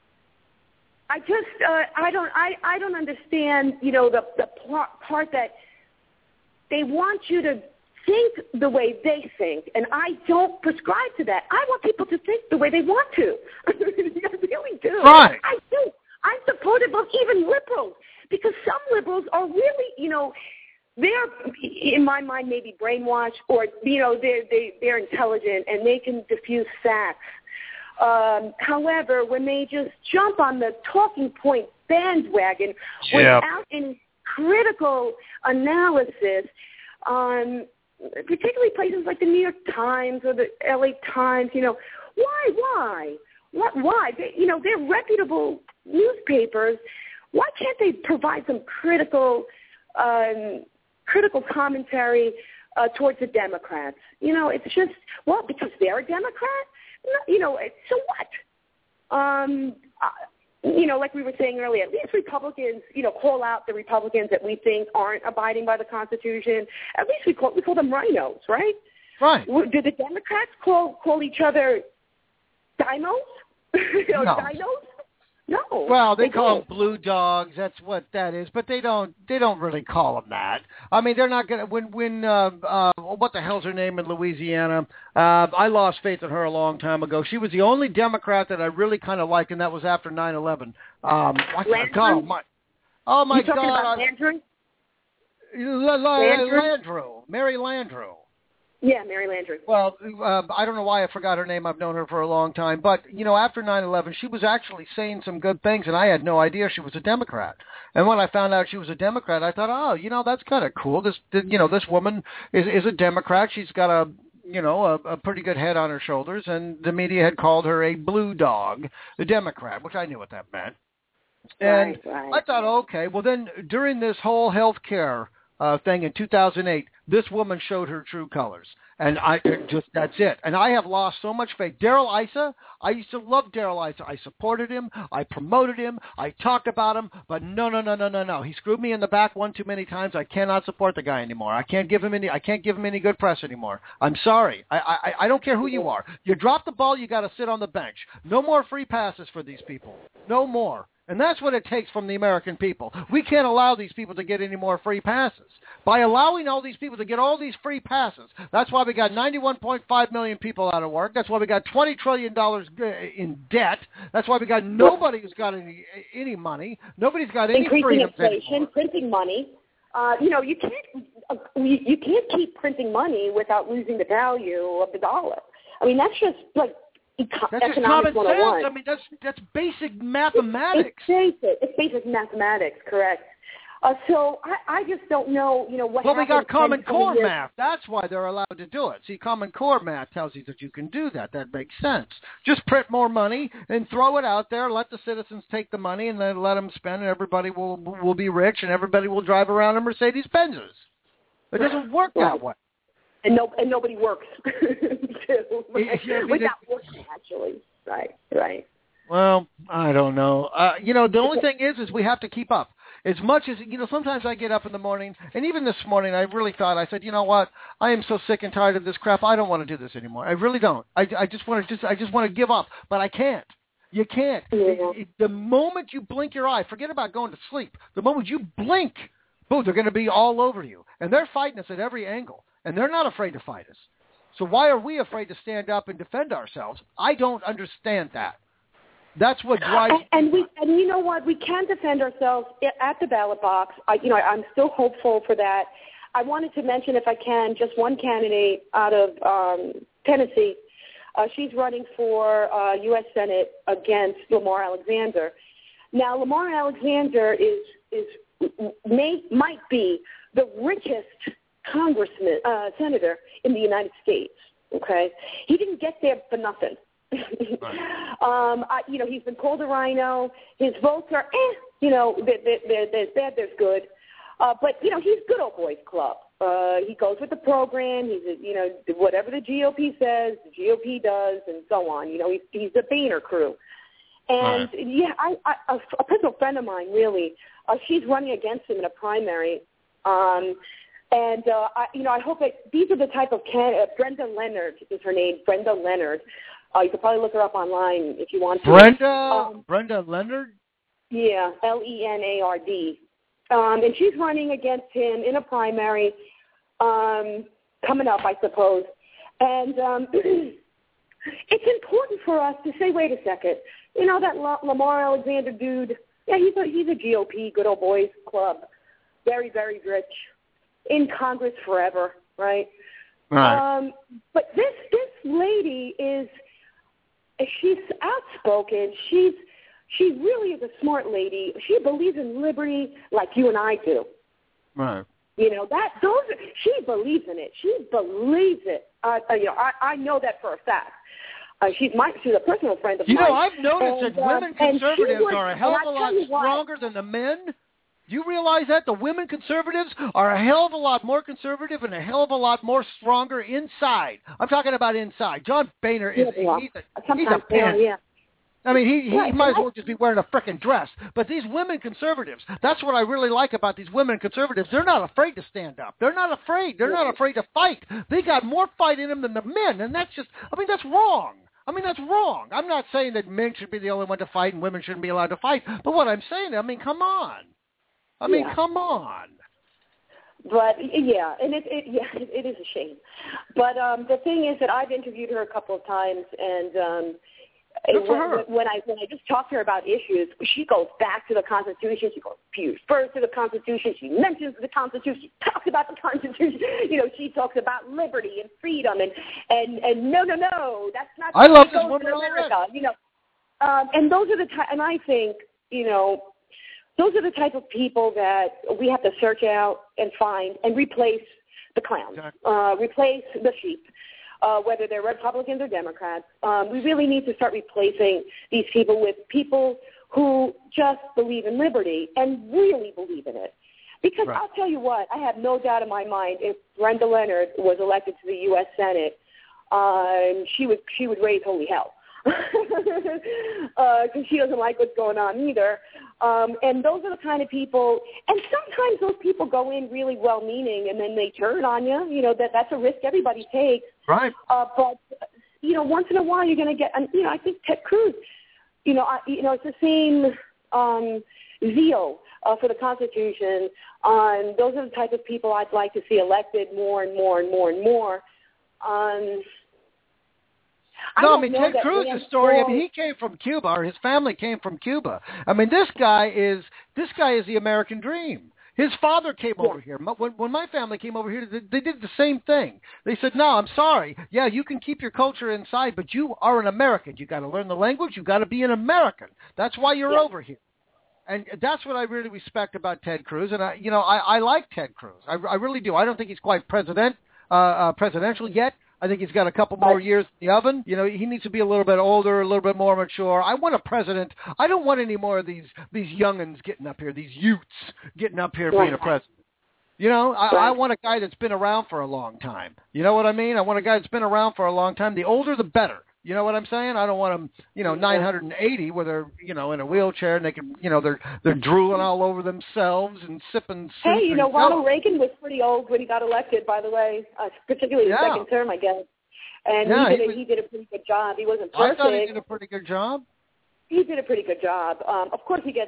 don't understand, the part that they want you to think the way they think, and I don't prescribe to that. I want people to think the way they want to. I really do. Right. I do. I'm supportive of even liberals because some liberals are really, they're, in my mind, maybe brainwashed or, they're intelligent and they can diffuse facts. However, when they just jump on the talking point bandwagon without any critical analysis, particularly places like the New York Times or the LA Times, why? Why? They're reputable newspapers. Why can't they provide some critical commentary towards the Democrats? It's just, because they're a Democrat? So what? Like we were saying earlier, at least Republicans, call out the Republicans that we think aren't abiding by the Constitution. At least we call them rhinos, right? Right. Do the Democrats call each other dinos? No. Dinos? No. Well, they call them blue dogs. That's what that is. But they don't really call them that. I mean, they're not gonna. When what the hell's her name in Louisiana? I lost faith in her a long time ago. She was the only Democrat that I really kind of liked, and that was after 9/11. Landry? Oh my You talking God! about Landry? Landrieu, Mary Landrieu. Yeah, Mary Landry. Well, I don't know why I forgot her name. I've known her for a long time. But, after 9/11, she was actually saying some good things, and I had no idea she was a Democrat. And when I found out she was a Democrat, I thought, that's kind of cool. This woman is a Democrat. She's got a pretty good head on her shoulders, and the media had called her a blue dog, the Democrat, which I knew what that meant. And right. I thought, okay, well then during this whole health care thing in 2008, this woman showed her true colors. And that's it. And I have lost so much faith. Darrell Issa, I used to love Darrell Issa. I supported him. I promoted him. I talked about him. But no. He screwed me in the back one too many times. I cannot support the guy anymore. I can't give him any good press anymore. I'm sorry. I don't care who you are. You drop the ball, you got to sit on the bench. No more free passes for these people. No more. And that's what it takes from the American people. We can't allow these people to get any more free passes. By allowing all these people to get all these free passes, that's why we got 91.5 million people out of work. That's why we got $20 trillion in debt. That's why we got nobody who's got any money. Nobody's got any freedom. Increasing inflation, printing money. You can't keep printing money without losing the value of the dollar. I mean, that's just like that's just common sense. I mean, that's basic mathematics. It's basic mathematics, correct. So I just don't know, what Well, we got Common Core math. That's why they're allowed to do it. See, Common Core math tells you that you can do that. That makes sense. Just print more money and throw it out there. Let the citizens take the money and then let them spend, and everybody will be rich, and everybody will drive around in Mercedes-Benzes. It doesn't work that way. And nobody works, too, without working, actually. Right. Well, I don't know. The only thing is we have to keep up. As much as, sometimes I get up in the morning, and even this morning I really thought, I said, you know what, I am so sick and tired of this crap, I don't want to do this anymore. I really don't. I just want to give up, but I can't. You can't. Yeah. The moment you blink your eye, forget about going to sleep. The moment you blink, boom, they're going to be all over you. And they're fighting us at every angle. And they're not afraid to fight us. So why are we afraid to stand up and defend ourselves? I don't understand that. That's what drives. And you know what? We can defend ourselves at the ballot box. I'm still hopeful for that. I wanted to mention, if I can, just one candidate out of Tennessee. She's running for U.S. Senate against Lamar Alexander. Now, Lamar Alexander might be the richest senator in the United States. Okay, he didn't get there for nothing. Right. He's been called a rhino. His votes are, there's bad, there's good. But he's good old boys club. He goes with the program. He's, whatever the GOP says, the GOP does, and so on. He's the Boehner crew. And right. A personal friend of mine, really, she's running against him in a primary. I hope that these are the type of Brenda Leonard is her name. Brenda Leonard. You could probably look her up online if you want to. Brenda Leonard? Yeah, Leonard. And she's running against him in a primary coming up, I suppose. And it's important for us to say, wait a second, that Lamar Alexander dude, yeah, he's a GOP, good old boys club, very, very rich, in Congress forever, right? Right. But this lady she's outspoken. She really is a smart lady. She believes in liberty like you and I do. Right. She believes in it. She believes it. I know that for a fact. She's a personal friend of mine. I've noticed that women conservatives are a hell of a lot stronger than the men. Do you realize that? The women conservatives are a hell of a lot more conservative and a hell of a lot more stronger inside. I'm talking about inside. John Boehner he's a pin. Yeah. I mean, he might as well just be wearing a frickin' dress. But these women conservatives, that's what I really like about these women conservatives. They're not afraid to stand up. They're not afraid. They're not afraid to fight. They got more fight in them than the men, and that's wrong. That's wrong. I'm not saying that men should be the only one to fight and women shouldn't be allowed to fight. But what I'm saying, come on. Come on. But, yeah, and it is a shame. But the thing is that I've interviewed her a couple of times, and when I just talk to her about issues, she goes back to the Constitution. She refers to the Constitution. She mentions the Constitution. She talks about the Constitution. She talks about liberty and freedom. And no, that's not. I love this woman in America. And those are and I think, those are the type of people that we have to search out and find and replace the clowns, replace the sheep, whether they're Republicans or Democrats. We really need to start replacing these people with people who just believe in liberty and really believe in it. Because I'll tell you what, I have no doubt in my mind if Brenda Leonard was elected to the U.S. Senate, she would raise holy hell. Because she doesn't like what's going on either. And those are the kind of people, and sometimes those people go in really well-meaning and then they turn on you. You know, that's a risk everybody takes. Right. But, you know, once in a while you're going to get, you know, I think Ted Cruz, it's the same zeal for the Constitution. Those are the type of people I'd like to see elected more and more and more and more. Ted Cruz's story, I mean, he came from Cuba, or his family came from Cuba. I mean, this guy is the American dream. His father came over here. When my family came over here, they did the same thing. They said, no, I'm sorry. Yeah, you can keep your culture inside, but you are an American. You got to learn the language. You got to be an American. That's why you're over here. And that's what I really respect about Ted Cruz. And I like Ted Cruz. I really do. I don't think he's quite presidential yet. I think he's got a couple more years in the oven. You know, he needs to be a little bit older, a little bit more mature. I want a president. I don't want any more of these youngins getting up here, these youths getting up here being a president. You know, I want a guy that's been around for a long time. You know what I mean? I want a guy that's been around for a long time. The older, the better. You know what I'm saying? I don't want them, 980 where they're, in a wheelchair and they can, they're drooling all over themselves and sipping. Hey, Ronald Reagan was pretty old when he got elected, by the way, particularly the second term, I guess. And he did a pretty good job. He wasn't perfect. I thought he did a pretty good job. He did a pretty good job. Of course, he gets,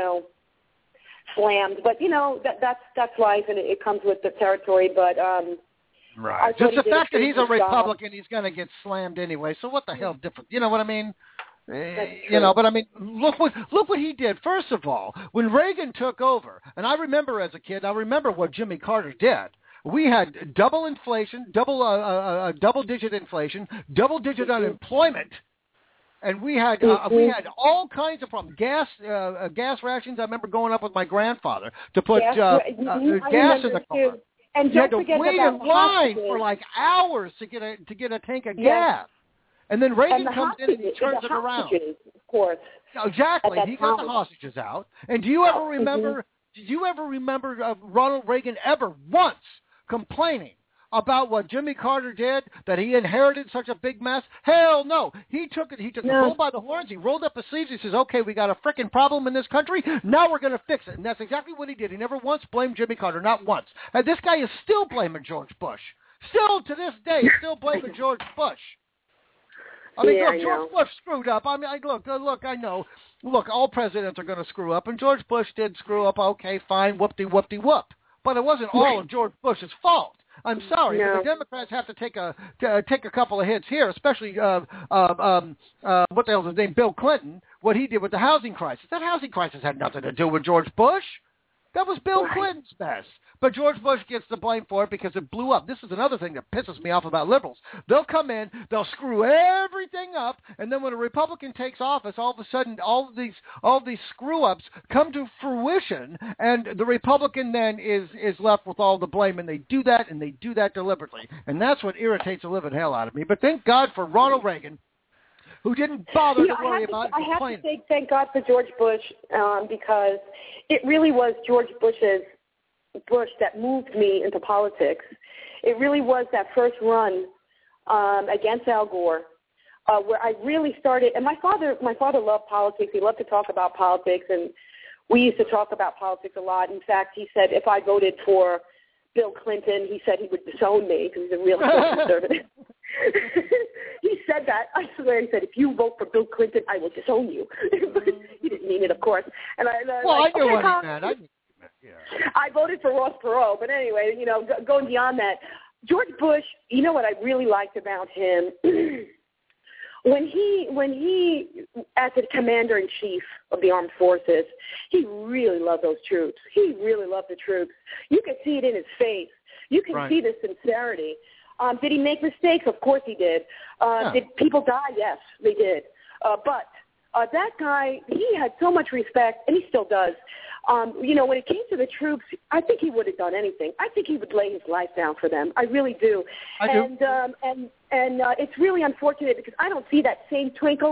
slammed, but that's life, and it comes with the territory. But right. Just the fact that he's a Republican, he's going to get slammed anyway. So what the hell different? You know what I mean? But I mean, look what he did. First of all, when Reagan took over, and I remember as a kid, I remember what Jimmy Carter did. We had double inflation, double-digit inflation, double-digit unemployment. And we had all kinds of problems. Gas rations. I remember going up with my grandfather to put gas in the car. And you had to wait in line for like hours to get a tank of gas. And then Reagan comes in and he turns it around. Of course. Exactly. He got the hostages out. And do you ever remember? Did you ever remember Ronald Reagan ever once complaining about what Jimmy Carter did, that he inherited such a big mess? Hell no. He took the bull by the horns. He rolled up his sleeves. He says, okay, we got a frickin' problem in this country. Now we're going to fix it. And that's exactly what he did. He never once blamed Jimmy Carter, not once. And this guy is still blaming George Bush. Still to this day, still blaming George Bush. I mean, George Bush screwed up. I mean, look, I know. Look, all presidents are going to screw up, and George Bush did screw up. Okay, fine, whoop-de-whoop-de-whoop. But it wasn't all of George Bush's fault. I'm sorry, but the Democrats have to take a couple of hits here, especially what the hell is his name, Bill Clinton, what he did with the housing crisis. That housing crisis had nothing to do with George Bush. That was Bill Clinton's mess. But George Bush gets the blame for it because it blew up. This is another thing that pisses me off about liberals. They'll come in, they'll screw everything up, and then when a Republican takes office, all of a sudden all of these screw-ups come to fruition, and the Republican then is left with all the blame, and they do that deliberately. And that's what irritates the living hell out of me. But thank God for Ronald Reagan, who didn't bother to worry about I have to say thank God for George Bush because it really was George Bush that moved me into politics. It really was that first run against Al Gore where I really started. And my father loved politics. He loved to talk about politics, and we used to talk about politics a lot. In fact, he said if I voted for Bill Clinton, he said he would disown me because he's a real conservative. He said that. I swear. He said, if you vote for Bill Clinton, I will disown you. He didn't mean it, of course. And I knew what he meant. I voted for Ross Perot. But anyway, going beyond that, George Bush, you know what I really liked about him? When he, as the commander-in-chief of the armed forces, he really loved those troops. He really loved the troops. You could see it in his face. You can see the sincerity. Did he make mistakes? Of course he did. Did people die? Yes, they did. But that guy, he had so much respect, and he still does. When it came to the troops, I think he would have done anything. I think he would lay his life down for them. I really do. And it's really unfortunate because I don't see that same twinkle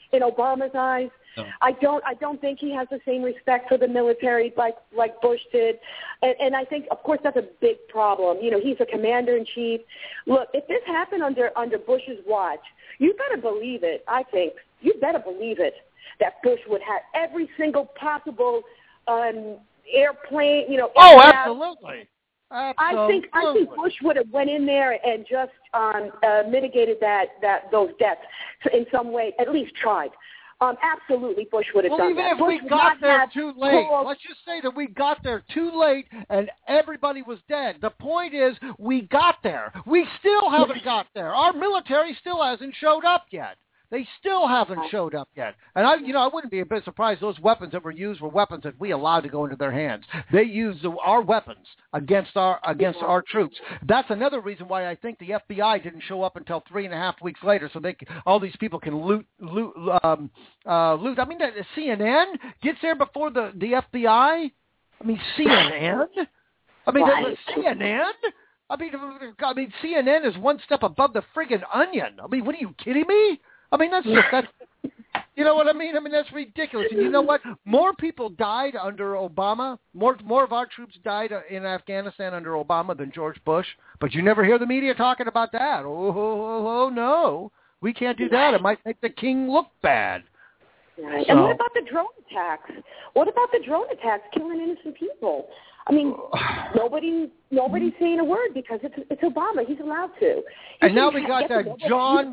in Obama's eyes. No. I don't think he has the same respect for the military like Bush did, and I think, of course, that's a big problem. You know, he's a commander-in-chief. Look, if this happened under Bush's watch, you better believe it. I think you better believe it that Bush would have every single possible airplane. You know. Oh, absolutely. I think Bush would have went in there and just mitigated those deaths in some way, at least tried. Absolutely, Bush would have done that. Well, even if we got there too late, let's just say that we got there too late and everybody was dead. The point is, we got there. We still haven't got there. Our military still hasn't showed up yet. They still haven't showed up yet. And I wouldn't be a bit surprised those weapons that were used were weapons that we allowed to go into their hands. They used our weapons against our troops. That's another reason why I think the FBI didn't show up until 3.5 weeks later, so all these people can loot. I mean, the CNN gets there before the FBI. I mean, CNN. I mean, CNN. I mean, CNN is one step above the friggin' Onion. I mean, what are you kidding me? I mean, that's you know what I mean? I mean, that's ridiculous. And you know what? More people died under Obama. More of our troops died in Afghanistan under Obama than George Bush. But you never hear the media talking about that. Oh no. We can't do that. It might make the king look bad. Right. So, and what about the drone attacks? What about the drone attacks killing innocent people? I mean, nobody's saying a word because it's Obama. He's allowed to. And now we got that John,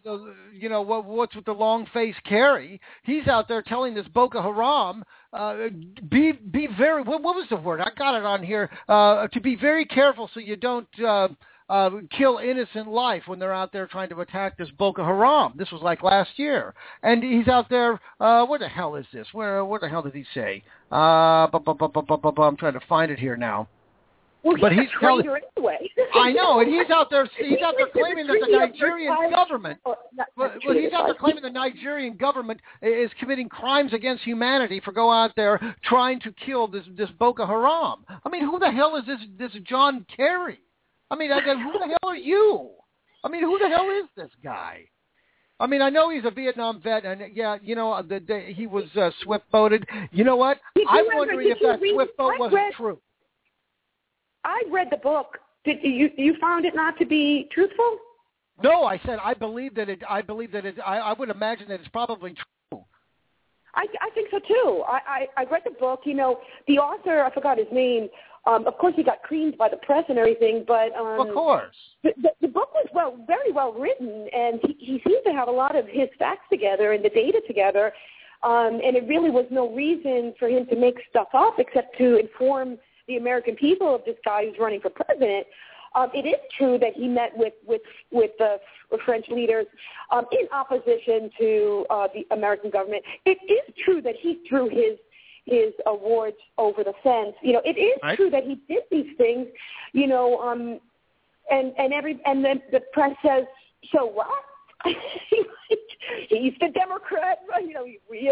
what's with the long face Kerry? He's out there telling this Boko Haram, be very, what was the word? I got it on here, to be very careful so you don't kill innocent life when they're out there trying to attack this Boko Haram. This was like last year. And he's out there, where the hell is this? Where the hell did he say? I'm trying to find it here now. Well, but he's telling. Anyway. I know, and he's out there claiming that the Nigerian government. He's out there claiming the Nigerian government is committing crimes against humanity for going out there trying to kill this Boko Haram. I mean, who the hell is this John Kerry? I mean, who the hell are you? I mean, who the hell is this guy? I mean, I know he's a Vietnam vet, and he was swift-boated. You know what? I'm wondering if that swift boat wasn't true. I read the book. Did you found it not to be truthful? No, I said I believe that it. I would imagine that it's probably true. I think so too. I read the book. You know, the author, I forgot his name. Of course, he got creamed by the press and everything, but of course, the book was very well written, and he seemed to have a lot of his facts together and the data together, and it really was no reason for him to make stuff up except to inform the American people of this guy who's running for president. It is true that he met with the French leaders in opposition to the American government. It is true that he threw his awards over the fence. You know, it is true that he did these things. You know, and then the press says, so what? He's the Democrat, you know.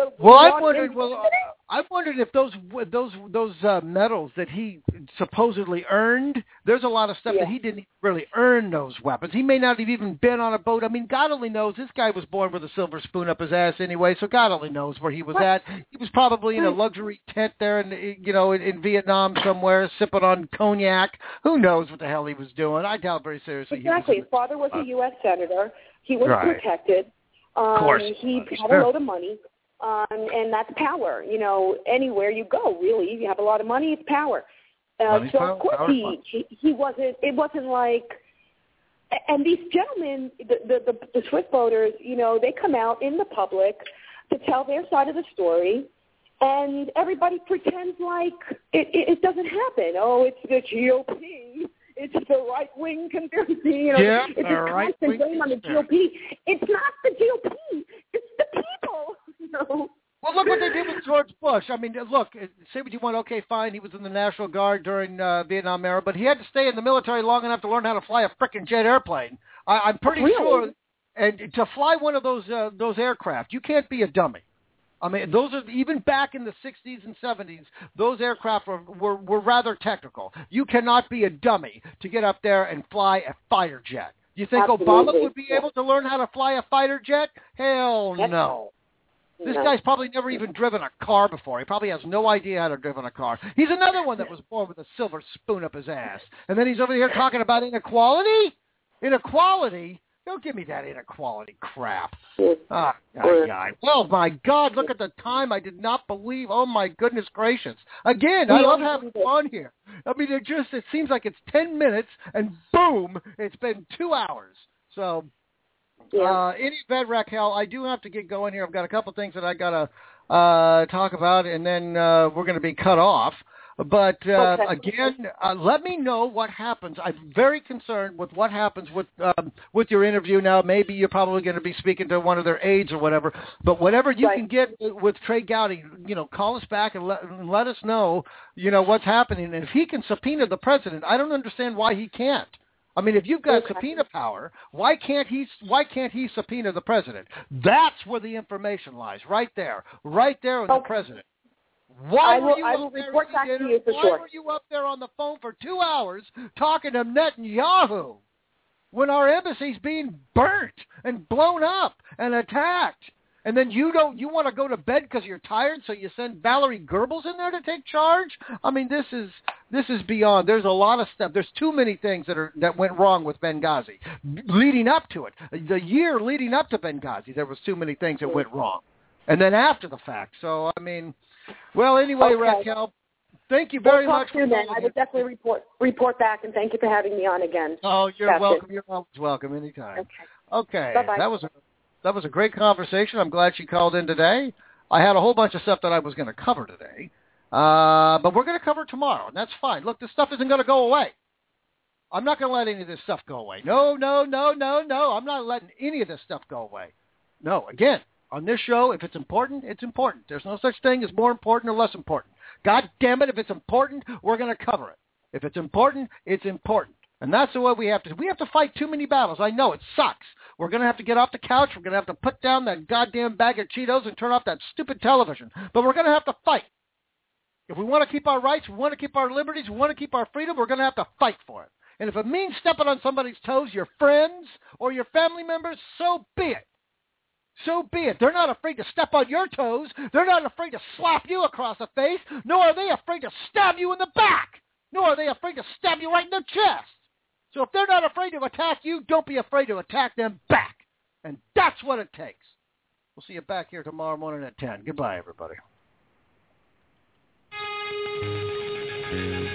I wondered if those medals that he supposedly earned. There's a lot of stuff that he didn't really earn those weapons. He may not have even been on a boat. I mean, God only knows. This guy was born with a silver spoon up his ass anyway, so God only knows where he was at. He was probably in a luxury tent there, in Vietnam somewhere, sipping on cognac. Who knows what the hell he was doing? I doubt very seriously. Exactly. His father was a U.S. senator. He was protected. Of course. He had a load of money, and that's power. You know, anywhere you go, really, you have a lot of money, it's power. So of course he wasn't. It wasn't like. And these gentlemen, the Swift boaters, you know, they come out in the public to tell their side of the story, and everybody pretends like it doesn't happen. Oh, it's the GOP. It's the right-wing conspiracy. You know, it's a constant blame on the GOP. It's not the GOP. It's the people. You know. Well, look what they did with George Bush. I mean, look, say what you want. Okay, fine. He was in the National Guard during Vietnam era, but he had to stay in the military long enough to learn how to fly a frickin' jet airplane. I'm pretty sure. And to fly one of those aircraft, you can't be a dummy. I mean, those are even back in the 60s and 70s. Those aircraft were rather technical. You cannot be a dummy to get up there and fly a fighter jet. Do you think Obama would be able to learn how to fly a fighter jet? Hell no. This guy's probably never even driven a car before. He probably has no idea how to drive a car. He's another one that was born with a silver spoon up his ass. And then he's over here talking about inequality? Inequality? Don't give me that inequality crap. Oh, well, my God, look at the time. I did not believe. Oh, my goodness gracious. Again, I love having fun here. I mean, it seems like it's 10 minutes, and boom, it's been 2 hours. So, in any event, Raquel, I do have to get going here. I've got a couple things that I got to talk about, and then we're going to be cut off. But again, let me know what happens. I'm very concerned with what happens with your interview now. Maybe you're probably going to be speaking to one of their aides or whatever. But whatever you can get with Trey Gowdy, call us back and let us know, what's happening. And if he can subpoena the president, I don't understand why he can't. I mean, if you've got subpoena power, why can't he subpoena the president? That's where the information lies, right there in the president. Why were you up there on the phone for 2 hours talking to Netanyahu when our embassy's being burnt and blown up and attacked? And then you want to go to bed because you're tired, so you send Valerie Goebbels in there to take charge? I mean, this is beyond. There's a lot of stuff. There's too many things that went wrong with Benghazi. Leading up to it, the year leading up to Benghazi, there was too many things that went wrong. And then after the fact. So, I mean, well, anyway, Raquel, thank you very much. I would definitely report back, and thank you for having me on again. Oh, you're welcome. You're always welcome anytime. Okay. Bye-bye. That was a great conversation. I'm glad she called in today. I had a whole bunch of stuff that I was going to cover today, but we're going to cover it tomorrow, and that's fine. Look, this stuff isn't going to go away. I'm not going to let any of this stuff go away. No. I'm not letting any of this stuff go away. No, again. On this show, if it's important, it's important. There's no such thing as more important or less important. God damn it, if it's important, we're going to cover it. If it's important, it's important. And that's the way we have to do. We have to fight too many battles. I know, it sucks. We're going to have to get off the couch. We're going to have to put down that goddamn bag of Cheetos and turn off that stupid television. But we're going to have to fight. If we want to keep our rights, we want to keep our liberties, we want to keep our freedom, we're going to have to fight for it. And if it means stepping on somebody's toes, your friends or your family members, so be it. So be it. They're not afraid to step on your toes. They're not afraid to slap you across the face, nor are they afraid to stab you in the back, nor are they afraid to stab you right in the chest. So if they're not afraid to attack you, don't be afraid to attack them back. And that's what it takes. We'll see you back here tomorrow morning at 10. Goodbye, everybody.